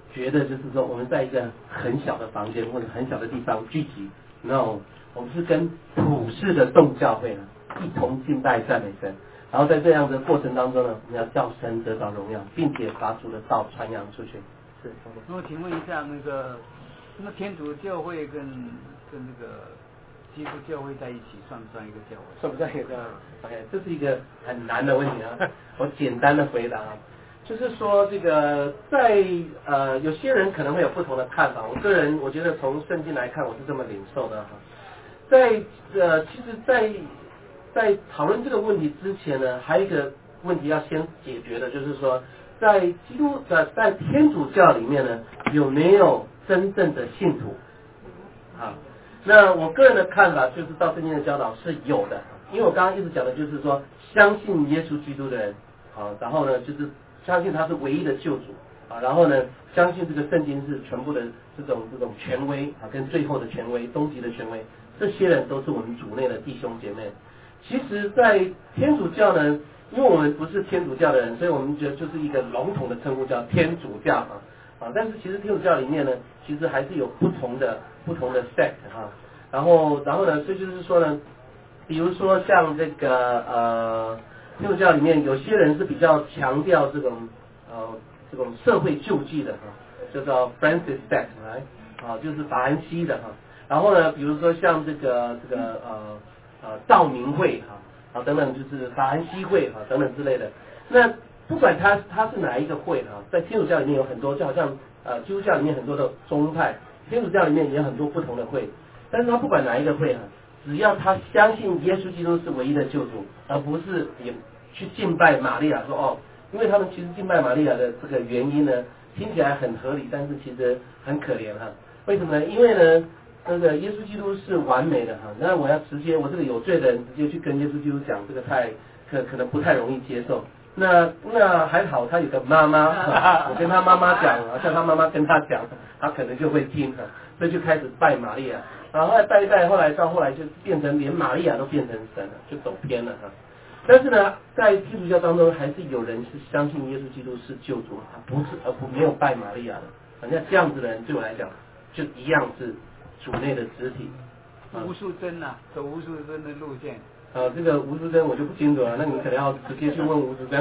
觉得就是说我们在一个很小的房间或者很小的地方聚集，然后我们是跟普世的众教会呢一同敬拜赞美神，然后在这样的过程当中呢，我们要叫神得到荣耀，并且把主的道传扬出去。是。 那我请问一下，那天主教会跟那个基督教会在一起，算不算一个教会？ 算不算一个教会 ？OK， 这是一个很难的问题啊，我简单的回答啊。就是说，这个在有些人可能会有不同的看法。我个人我觉得从圣经来看，我是这么领受的哈。其实在讨论这个问题之前呢，还有一个问题要先解决的，就是说，在天主教里面呢，有没有真正的信徒？啊，那我个人的看法就是，到圣经的教导是有的，因为我刚刚一直讲的就是说，相信耶稣基督的人，啊，然后呢就是相信他是唯一的救主啊，然后呢，相信这个圣经是全部的这种权威啊，跟最后的权威、终极的权威，这些人都是我们主内的弟兄姐妹。其实，在天主教呢，因为我们不是天主教的人，所以我们觉得就是一个笼统的称呼叫天主教啊。但是其实天主教里面呢，其实还是有不同的 sect 哈。然后呢，所以就是说呢，比如说像这个天主教里面有些人是比较强调这种社会救济的哈，叫做 Francis sect 就是法兰西的哈。然后呢，比如说像这个道明会啊等等，就是法兰西会啊等等之类的。那不管他是哪一个会啊，在天主教里面有很多，就好像基督教里面很多的宗派，天主教里面也有很多不同的会。但是他不管哪一个会啊，只要他相信耶稣基督是唯一的救主，而不是也去敬拜玛利亚，说因为他们其实敬拜玛利亚的这个原因呢，听起来很合理，但是其实很可怜哈。为什么呢？因为呢，这个耶稣基督是完美的哈，那我要直接我这个有罪的人直接去跟耶稣基督讲，这个可能不太容易接受。那还好他有个妈妈，我跟他妈妈讲，叫他妈妈跟他讲，他可能就会听哈，所以就开始拜玛利亚，然后拜一拜，后来就变成连玛利亚都变成神了，就走偏了哈。但是呢，在天主教当中，还是有人是相信耶稣基督是救主，而没有拜玛利亚的。反正这样子的人，对我来讲，就一样是主内的肢体。 吴淑珍走吴淑珍的路线。 这个吴淑珍我就不清楚了，那你可能要直接去问吴淑珍。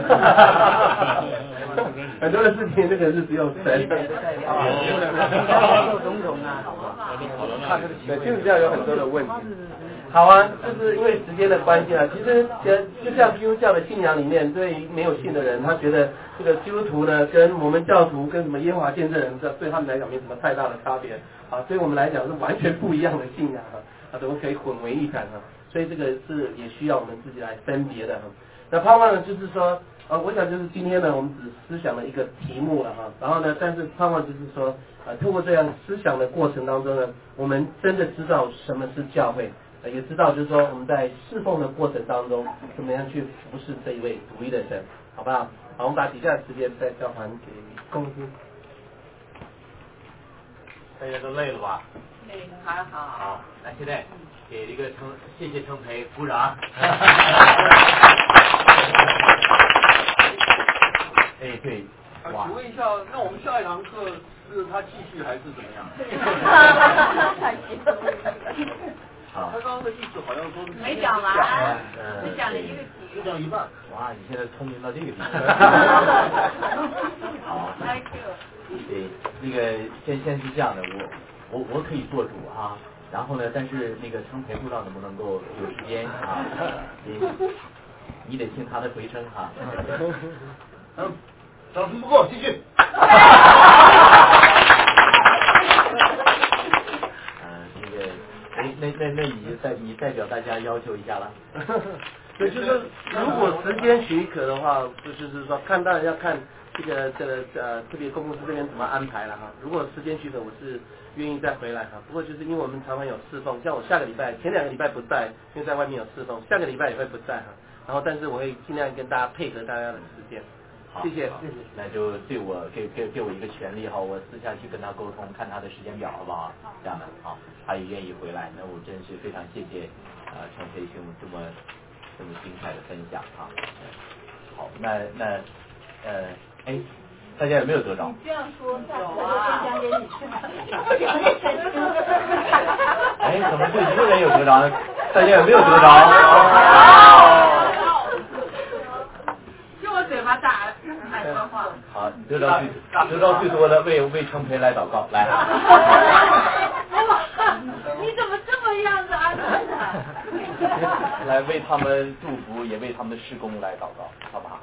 很多的事情，那个是只有神。 做总统对，天主教有很多的问题。好啊，就是因为时间的关系啊，其实就像基督教的信仰里面，对于没有信的人，他觉得这个基督徒呢，跟摩门教徒跟什么耶和华见证人，对他们来讲没什么太大的差别啊，对我们来讲是完全不一样的信仰怎么可以混为一谈所以这个是也需要我们自己来分别的那盼望呢，就是说我想就是今天呢，我们只思想了一个题目了然后呢，但是盼望就是说透过这样思想的过程当中呢，我们真的知道什么是教会。也知道就是说我们在侍奉的过程当中怎么样去服侍这一位独一的神，好不好？好，我们把底下的时间再交还给公司。 大家都累了吧？ 累，还好。 好，那现在给这个谢谢程培鼓掌。对。 请问一下，那我们下一堂课是他继续还是怎么样？他刚刚的意思好像说没讲完，只讲了一个题， 就讲一半。 哇，你现在聪明到这个地步。好 ，Thank you。 对，那个先是这样的，我可以做主然后呢，但是那个程培不知道能不能够有时间你得听他的回声掌声不够，继续。 你代表大家要求一下了。 对，就是如果时间许可的话，就是说当然要看这个特别公司这边怎么安排了如果时间许可，我是愿意再回来不过就是因为我们常常有侍奉，像我下个礼拜前2个礼拜不在，因为在外面有侍奉，下个礼拜也会不在然后但是我会尽量跟大家配合大家的时间。谢谢。 那就给我一个权利我私下去跟他沟通，看他的时间表好不好？这样的他也愿意回来，那我真是非常谢谢程培兄这么精彩的分享好，那大家有没有得着？ 你这样说，下次我就分享给你去了。 哎，怎么就一个人有得着呢？大家有没有得着？ 就我嘴巴大，爱说话。 好，得着最多的为程培来祷告，来。 你怎么这么样子啊？ 来为他们祝福，也为他们的事工来祷告，好不好？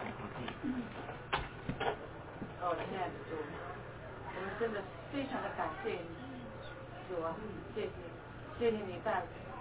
哦，亲爱的主，我们真的非常的感谢你，主啊，谢谢你带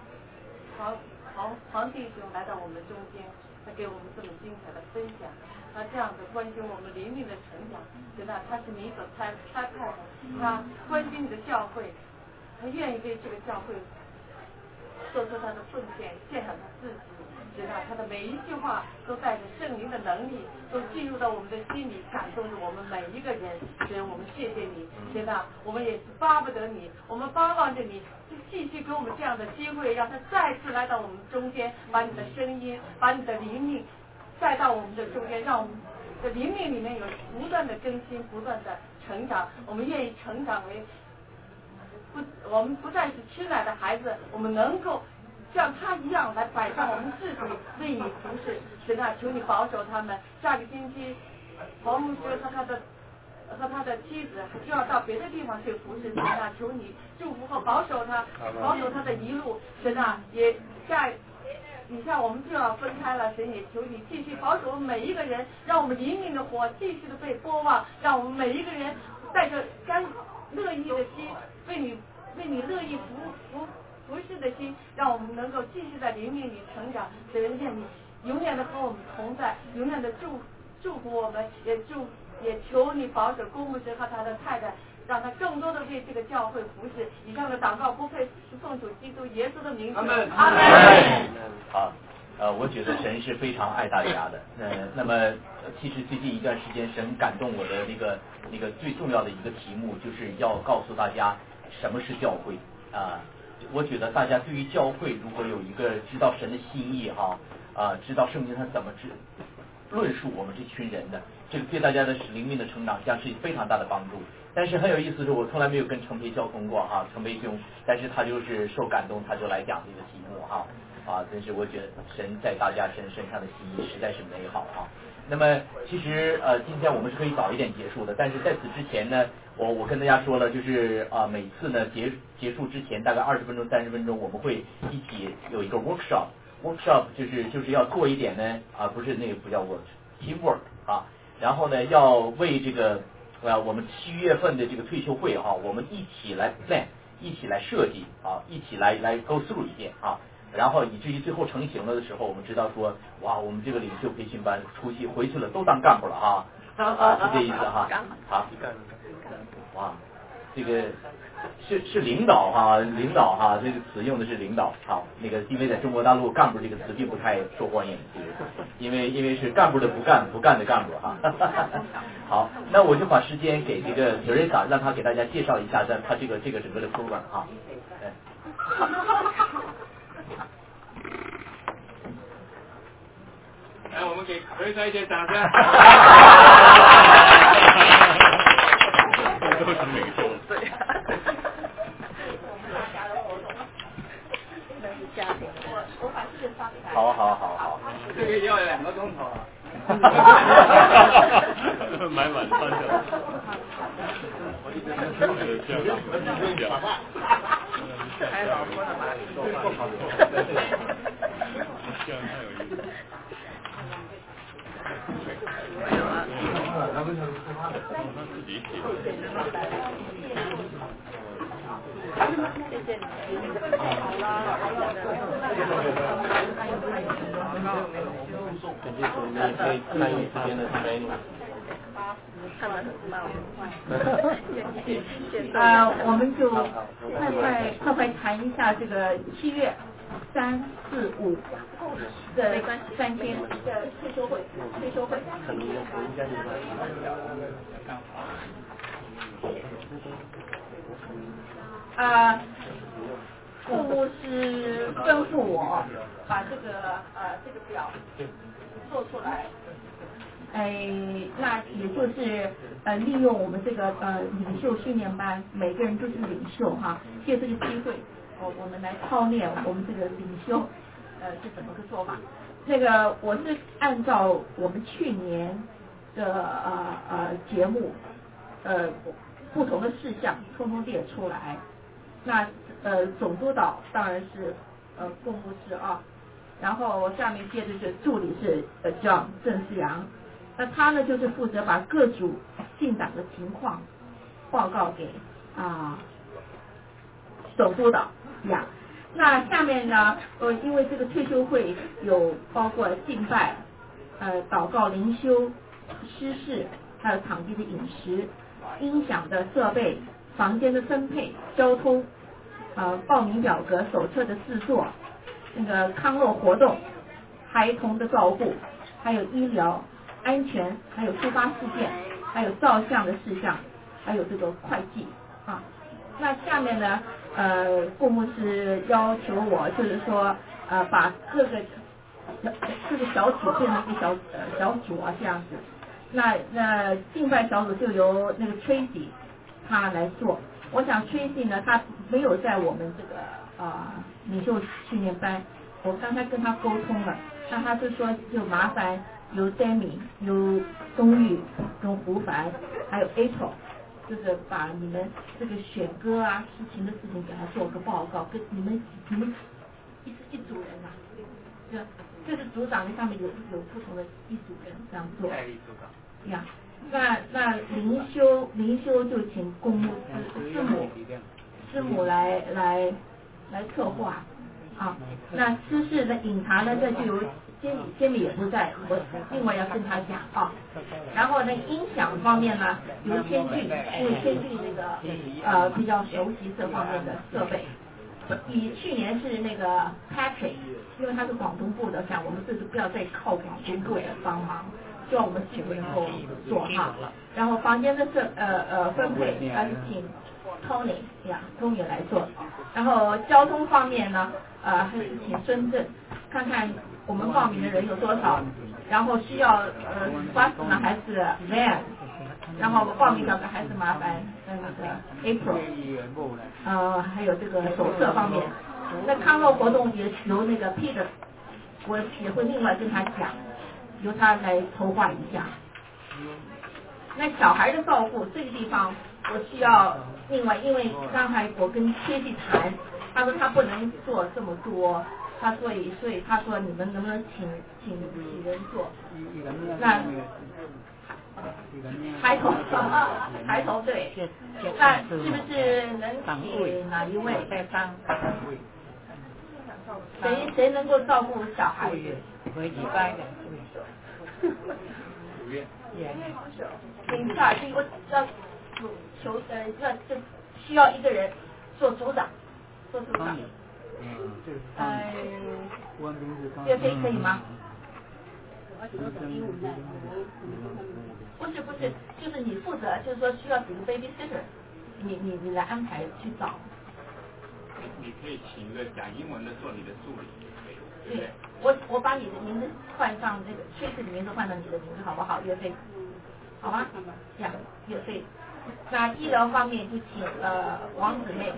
黄弟兄来到我们中间，他给我们这么精彩的分享，他这样子关心我们灵命的成长，真的他是你所差派的，他关心你的教会，他愿意为这个教会做出他的奉献，献上他自己。知道他的每一句话都带着圣灵的能力，都进入到我们的心里，感动着我们每一个人。所以我们谢谢你，知道我们也是巴不得你，我们巴望着你继续给我们这样的机会，让他再次来到我们中间，把你的声音，把你的灵命带到我们的中间，让我们的灵命里面有不断的更新，不断的成长。我们愿意成长为我们不再是吃奶的孩子，我们能够像他一样来摆上我们自己，为你服侍。神啊，求你保守他们。下个星期，黄牧师和他的妻子就要到别的地方去服侍。神啊，求你祝福和保守他，保守他的一路。神啊，也以下我们就要分开了，神也求你继续保守我们每一个人，让我们灵命的火继续的被播放，让我们每一个人带着乐意的心，为你乐意服侍的心，让我们能够继续在灵命里成长。神愿你永远的和我们同在，永远的祝福我们，也求你保守郭牧师和他的太太，让他更多的为这个教会服侍。以上的祷告不配是奉主基督耶稣的名字。阿门。 好，我觉得神是非常爱大家的。那么其实最近一段时间，神感动我的那个最重要的一个题目，就是要告诉大家什么是教会啊。我觉得大家对于教会如果有一个知道神的心意知道圣经它怎么论述我们这群人的，这个对大家的灵命的成长将是非常大的帮助。但是很有意思的是，我从来没有跟程培交通过程培兄，但是他就是受感动，他就来讲这个题目真是我觉得神在大家身上的心意实在是美好那么其实今天我们是可以早一点结束的，但是在此之前呢，我跟大家说了，就是每次呢结束之前大概20分钟30分钟，我们会一起有一个 workshop 就是要做一点呢不是那个不叫 teamwork 然后呢要为这个我们7月份的这个退休会我们一起来 plan， 一起来设计一起来 go through 一遍然后以至于最后成型了的时候，我们知道说，哇，我们这个领袖培训班回去了都当干部了是这意思哇，这个是领导领导这个词用的是领导那个因为在中国大陆干部这个词并不太受欢迎，因为是干部的不干的干部好，那我就把时间给这个德瑞莎，让他给大家介绍一下他这个整个的 program 来，我们给德瑞莎一些掌声。都是领袖。对。 我把这个发给他。 好。 这个要2个钟头买晚餐去了。 还老婆的马这样太有意思了。他自己写的。 谢谢你。 感谢主，你也可以参与这边的 training。 看得很慢， 我们就快谈一下这个7月3、4、5的3天的退休会。副牧师吩咐我把这个表做出来。 那也就是利用我们这个领袖训练班，每个人都是领袖哈，借这个机会，我们来操练我们这个领袖是怎么个做法。那个我是按照我们去年的节目不同的事项通通列出来。那总督导当然是共牧师啊，然后下面接着是助理是叫郑思阳，那他呢就是负责把各组进展的情况报告给总督导呀。那下面呢因为这个退休会有包括敬拜祷告灵修诗事，还有场地的饮食、音响的设备、房间的分配、交通报名表格手册的制作，那个康乐活动、孩童的照顾，还有医疗安全，还有突发事件，还有照相的事项，还有这个会计啊。那下面呢顾牧师要求我就是说把各个小组变成一个小组啊这样子。那敬拜小组就由那个 Tracy 他来做。我想 Tracy 呢他没有在我们这个领袖训练班，我刚才跟他沟通了，那他是说就麻烦由 Demi 由东玉跟胡凡还有 April， 就是把你们这个选歌啊事情的事情给他做个报告，跟你们一组人啊，这是组长的上面有不同的一组人这样做呀。那灵修就请公牧师母来策划啊。那诗事的饮茶呢，这就由监理也不在，我另外要跟他讲啊。然后呢，音响方面呢，由千俊，因为千俊那个比较熟悉这方面的设备。去年是那个 Patrick， 因为他是广东部的，想我们这次不要再靠广东部的帮忙，希望我们自己能够做哈。然后房间的分配还是请 Tony 来做。然后交通方面呢，还是请孙正看看我们报名的人有多少，然后需要bus 呢还是 van， 然后报名表格还是麻烦那个 April， 还有这个手册方面。那康乐活动也由那个 Peter， 我也会另外跟他讲，由他来筹划一下。那小孩的照顾这个地方，我需要另外，因为刚才我跟切去谈，他说他不能做这么多，他所以他说你们能不能请人做？那孩童对，那是不是能请哪一位？谁能够照顾小孩子？ 可以拜的。 请下去，我要求就需要一个人做组长，岳飞可以吗？不是，就是你负责，就是说需要几个 babysitter， 你来安排去找。 你可以请一个讲英文的做你的助理，对不对？ 我把你的名字换上这个Tracy的名字换成你的名字，好不好？岳飞，好吗？呀，岳飞。那医疗方面就请王姊妹。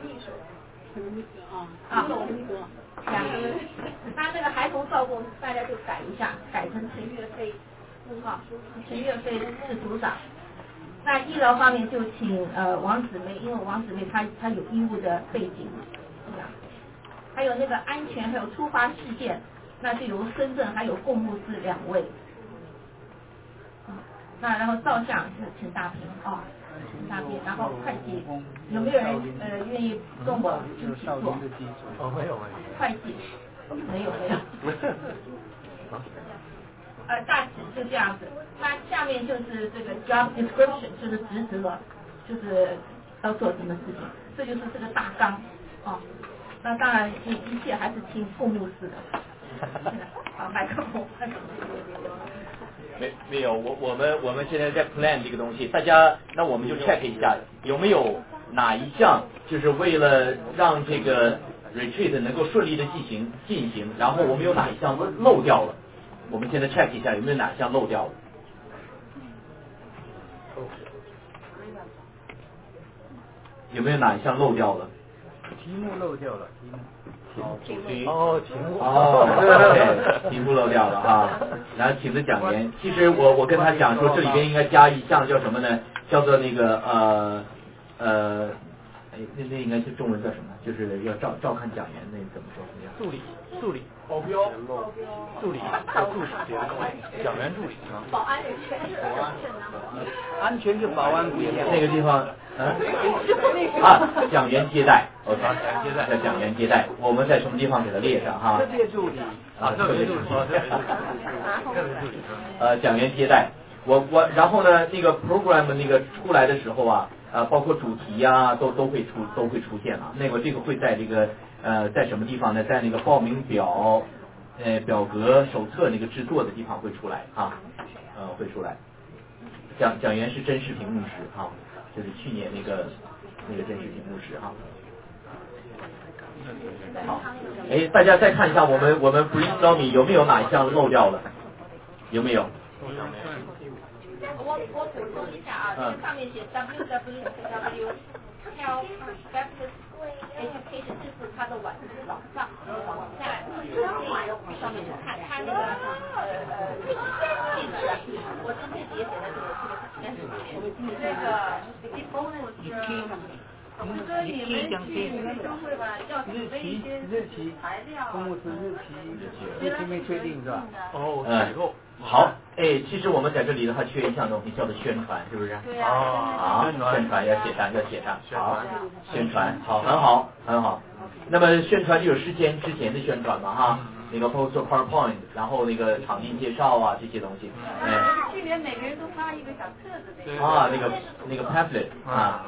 那这个孩童照顾大家就改一下，改成陈岳飞。陈岳飞是组长。那医疗方面就请王姊妹，因为王姊妹她有医务的背景。还有那个安全还有突发事件，那就由深圳还有共牧师2位。那然后照相是陈大平陈大平，然后会计有没有人愿意跟我一起做？ 没有。 会计没有。大致就这样子。那下面就是这个 job description， 就是职责，就是要做什么事情，这就是这个大纲那当然一切还是听共牧师的。麦克风。 没有，我们现在在 plan 这个东西，大家那我们就 check 一下有没有哪一项就是为了让这个 retreat 能够顺利的进行，然后我们有哪一项漏掉了，我们现在 check 一下有没有哪一项漏掉了。 有没有哪一项漏掉了？ 题目漏掉了，题目。 主题题目对，题目漏掉了啊。然后请的讲员，其实我跟他讲说，这里边应该加一项叫什么呢？叫做那个那应该是中文叫什么？就是要照看讲员，那怎么说？ 助理， 保镖， 助理，讲员助理啊。 保安人全是安全跟保安不一样。 那个地方讲员接待 ，OK， 叫讲员接待，我们在什么地方给他列上哈？ 特别助理特别助理， 讲员接待，然后呢，那个 program 那个出来的时候啊，包括主题啊，都会出现了。这个会在这个在什么地方呢？在那个报名表表格手册那个制作的地方会出来啊，会出来。讲员是真实屏幕师哈，就是去年那个真实屏幕师哈。好，大家再看一下我们 brainstorming 有没有哪一项漏掉了？有没有？ 我补充一下啊，这个上面写 www Health Baptist Education， 这是它的网站，上面看它那个地址，我今天也写在这个这个我们说你们去学生会吧，要准备一些材料， 公务日期没确定是吧？ 好，其实我们在这里的话缺一项东西叫做宣传，是不是？ 对啊。 宣传要写上。好，宣传，好，很好。那么宣传就有之前的宣传嘛哈，那个 poster PowerPoint， 然后那个场地介绍啊这些东西。 去年每个人都发一个小册子那个 pamphlet 啊。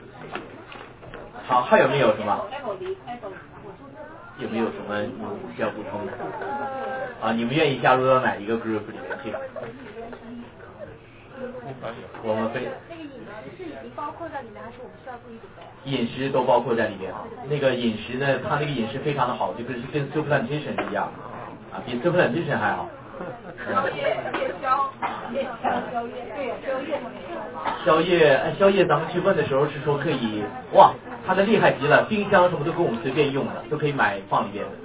好，还有没有什么？有没有什么需要补充的？你们愿意加入到哪一个 group 里面去？我们非那个饮食是已经包括在里面，还是我们需要注意准备？ 饮食都包括在里面。那个饮食呢，它那个饮食非常的好，就跟 supplementation 一样啊，比 supplementation 还好。宵夜咱们去问的时候是说可以，哇，他的厉害极了，冰箱什么都给我们随便用的，都可以买放里边的。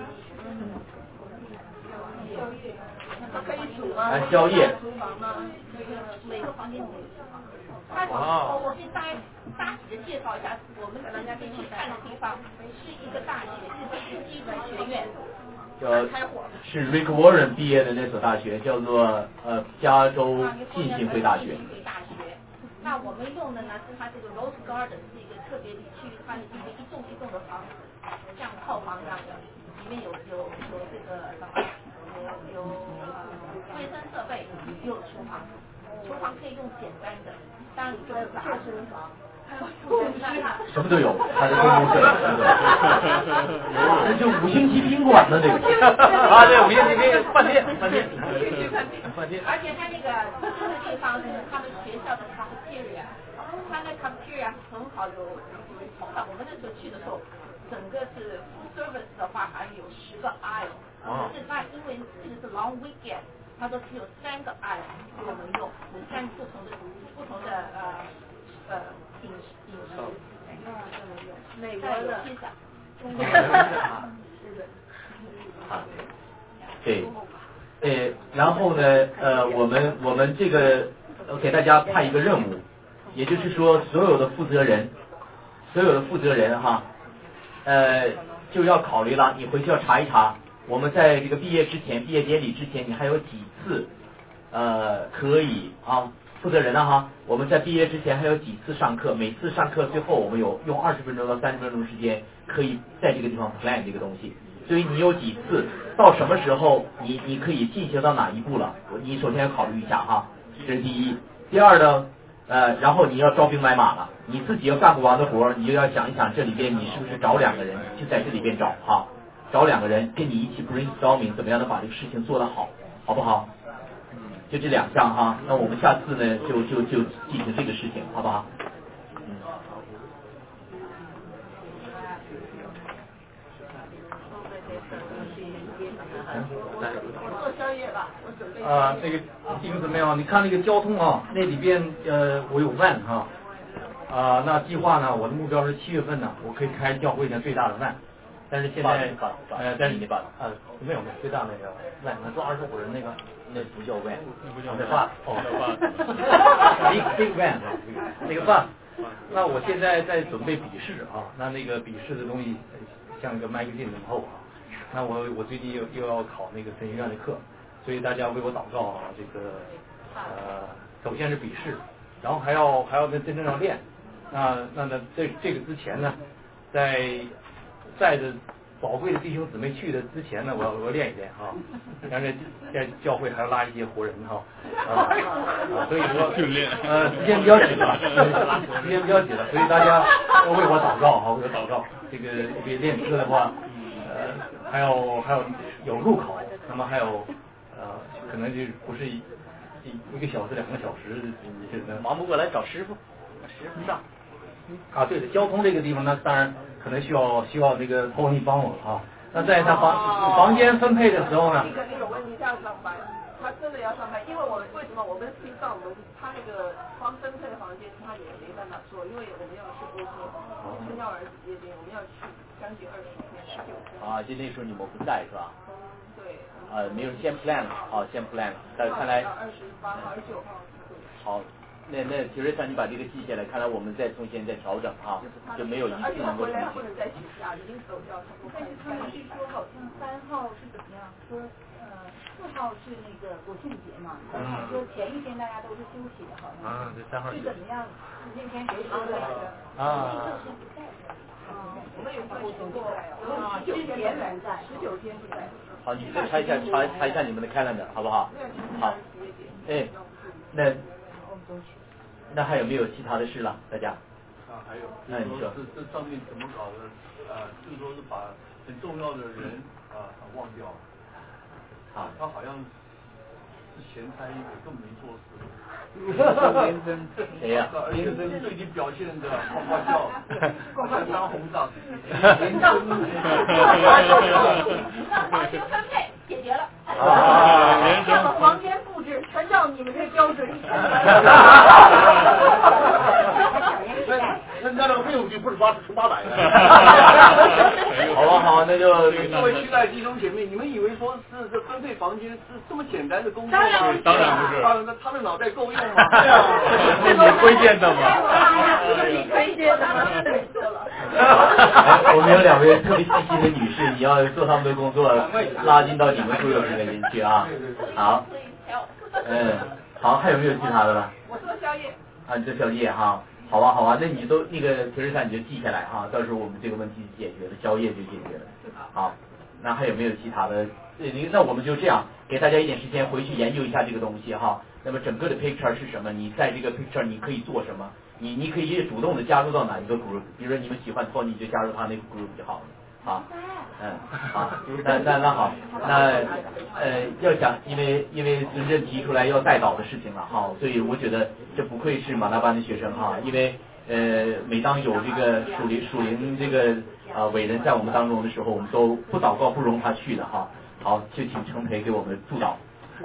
可以煮吗？ 宵夜。 每个房间里。我给大体的介绍一下，我们人家可以去看的地方是一个大学，是基督学院。 是 Rick Warren 毕业的那所大学，叫做加州浸信会大学。 那我们用的呢是它这个 Rose Garden， 是一个特别区域，它里面一栋一栋的房子，像套房一样的，里面有这个有卫生设备，有厨房可以用简单的，当然你说杂厨房。 什么都有，他的公共设施这就5星级宾馆呢，这个对，5星级饭店。 而且他那个这个地方是他们学校的 cafeteria， 他那 cafeteria 很好，有我们那时候去的时候，整个是 service 的话还有10个 aisle， 可是那因为这个是 long weekend， 他说只有3个 aisle 给我们用，有3不同的饮食，美国的披萨，中国的， 对，然后呢，我们这个给大家派一个任务，也就是说所有的负责人哈，就要考虑了，你回去要查一查，我们在这个毕业典礼之前，你还有几次可以啊。负责人呢哈，我们在毕业之前还有几次上课，每次上课最后我们有用20分钟到30分钟时间，可以在这个地方 plan 这个东西。所以你有几次，到什么时候你可以进行到哪一步了？你首先要考虑一下哈，这是第一。第二呢，然后你要招兵买马了，你自己要干不完的活，你就要想一想这里边你是不是找2个人，就在这里边找哈，找2个人跟你一起 brainstorming 怎么样的把这个事情做得好，好不好？就这2项哈，那我们下次呢就进行这个事情，好不好？ 做宵夜吧，我准备。 那个地方怎么样？你看那个交通啊，那里边我有问哈， 那计划呢，我的目标是7月份呢，我可以开教会的最大的饭，但是现在但是没有最大那个饭，能坐25人那个， 那不叫饭， 那不叫饭big van 那个饭。那我现在在准备笔试啊，那个笔试的东西像一个麦克镜很厚啊，那我最近又要考那个神学院的课，所以大家为我祷告啊，这个首先是笔试，然后还要真正要练。那这个之前呢，在着宝贵的弟兄姊妹去的之前呢，我练一练啊，然后在教会还要拉一些活人哈，所以说训练时间比较紧了，所以大家都为我祷告哈，为我祷告。这个练车的话，还有路考，那么还有可能就不是1个小时2个小时， 忙不过来找师傅上。 对的，交通这个地方呢，当然可能需要这个托尼帮我啊。那在他房间分配的时候呢， 那个问题他要上班，他真的要上班，因为为什么我们听到他那个分配的房间他也没办法做，因为我们要去播客，生要儿子接宾，我们要去将近20天19天。 就那时候你们不在是吧？ 对。 没有人先 plan 了，先 plan 了，但是看来 28号、29号。 好。那提瑞莎，你把这个记下来，看来我们再重新再调整啊，就没有一次能够重新。 不能再请假，已经走掉差不多。 但是他们是说好像3号是怎么样？说4号是那个国庆节嘛，说前一天大家都是休息的，好像。 对3号是怎么样？那天谁说的来着？是不在的。 我们有说过，19天在，19天不在。 好，你再查一下你们的 calendar 好不好？好。那还有没有其他的事了，大家？ 还有。 那你说。 这上面怎么搞的？就是说是把很重要的人忘掉了。他好像是闲差一个，根本没做事。 谁呀？ 连真最近表现的呱叫，像当红掌。 房间分配解决了。 这个房间布置全照你们这标准。 那个费用就不是纯800的。 好，那就各位亲爱的弟兄姐妹，你们以为说是这分配房间是这么简单的工作？ 当然不是。 他的脑袋够用吗？对啊， 是你推荐的吗？ 你推荐的吗？ 我们有2位特别细心的女士，你要做他们的工作，拉进到你们所有里面去啊。好，好，还有没有其他的了？ 我做宵夜。 你做宵夜哈。好吧，那你都那个提示上你就记下来哈，到时候我们这个问题解决了，宵夜就解决了。好，那还有没有其他的？那我们就这样，给大家一点时间回去研究一下这个东西哈。那么整个的 picture 是什么？你在这个 picture 你可以做什么？你可以主动的加入到哪一个 group？ 比如说你们喜欢 Tony 就加入他那个 group 就好了。好，好，那好，那要想因为孙振提出来要带导的事情了哈，所以我觉得这不愧是马大班的学生哈，因为每当有这个属灵这个伟人在我们当中的时候，我们都不祷告不容他去的哈。好，就请程培给我们助导。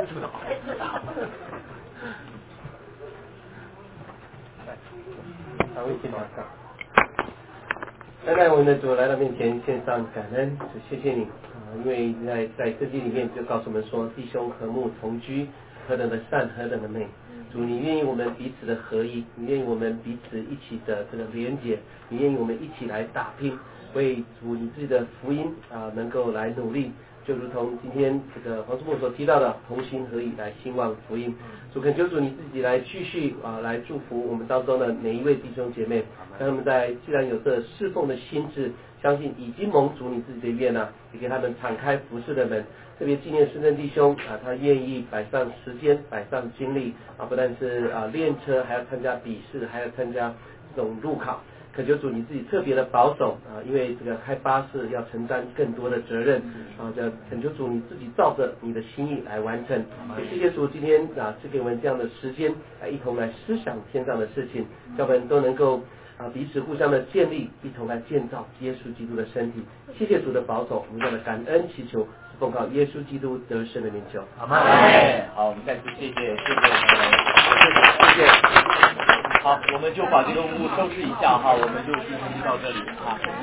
好，一起马上。现在我们的主来到面前，献上感恩，主谢谢你因为在圣经里面就告诉我们说，弟兄和睦同居，何等的善，何等的美。主，你愿意我们彼此的合一，你愿意我们彼此一起的这个连结，你愿意我们一起来打拼，为主你自己的福音能够来努力，就如同今天这个黄师傅所提到的，同心合意来兴旺福音。主，恳求主你自己来继续来祝福我们当中的每一位弟兄姐妹，让他们既然有这侍奉的心志，相信已经蒙主你自己的愿也给他们敞开服事的门。特别纪念孙正弟兄他愿意摆上时间，摆上精力不但是练车，还要参加笔试，还要参加这种路考。恳求主你自己特别的保守因为这个开巴士要承担更多的责任恳求主你自己照着你的心意来完成。也谢谢主今天赐给我们这样的时间一同来思想天上的事情，叫我们都能够彼此互相的建立，一同来建造耶稣基督的身体。谢谢主的保守，我们要的感恩祈求，奉靠耶稣基督得胜的名求。 阿们。好，我们再次谢谢。 好，我们就把这个屋收拾一下哈，我们就进行到这里啊。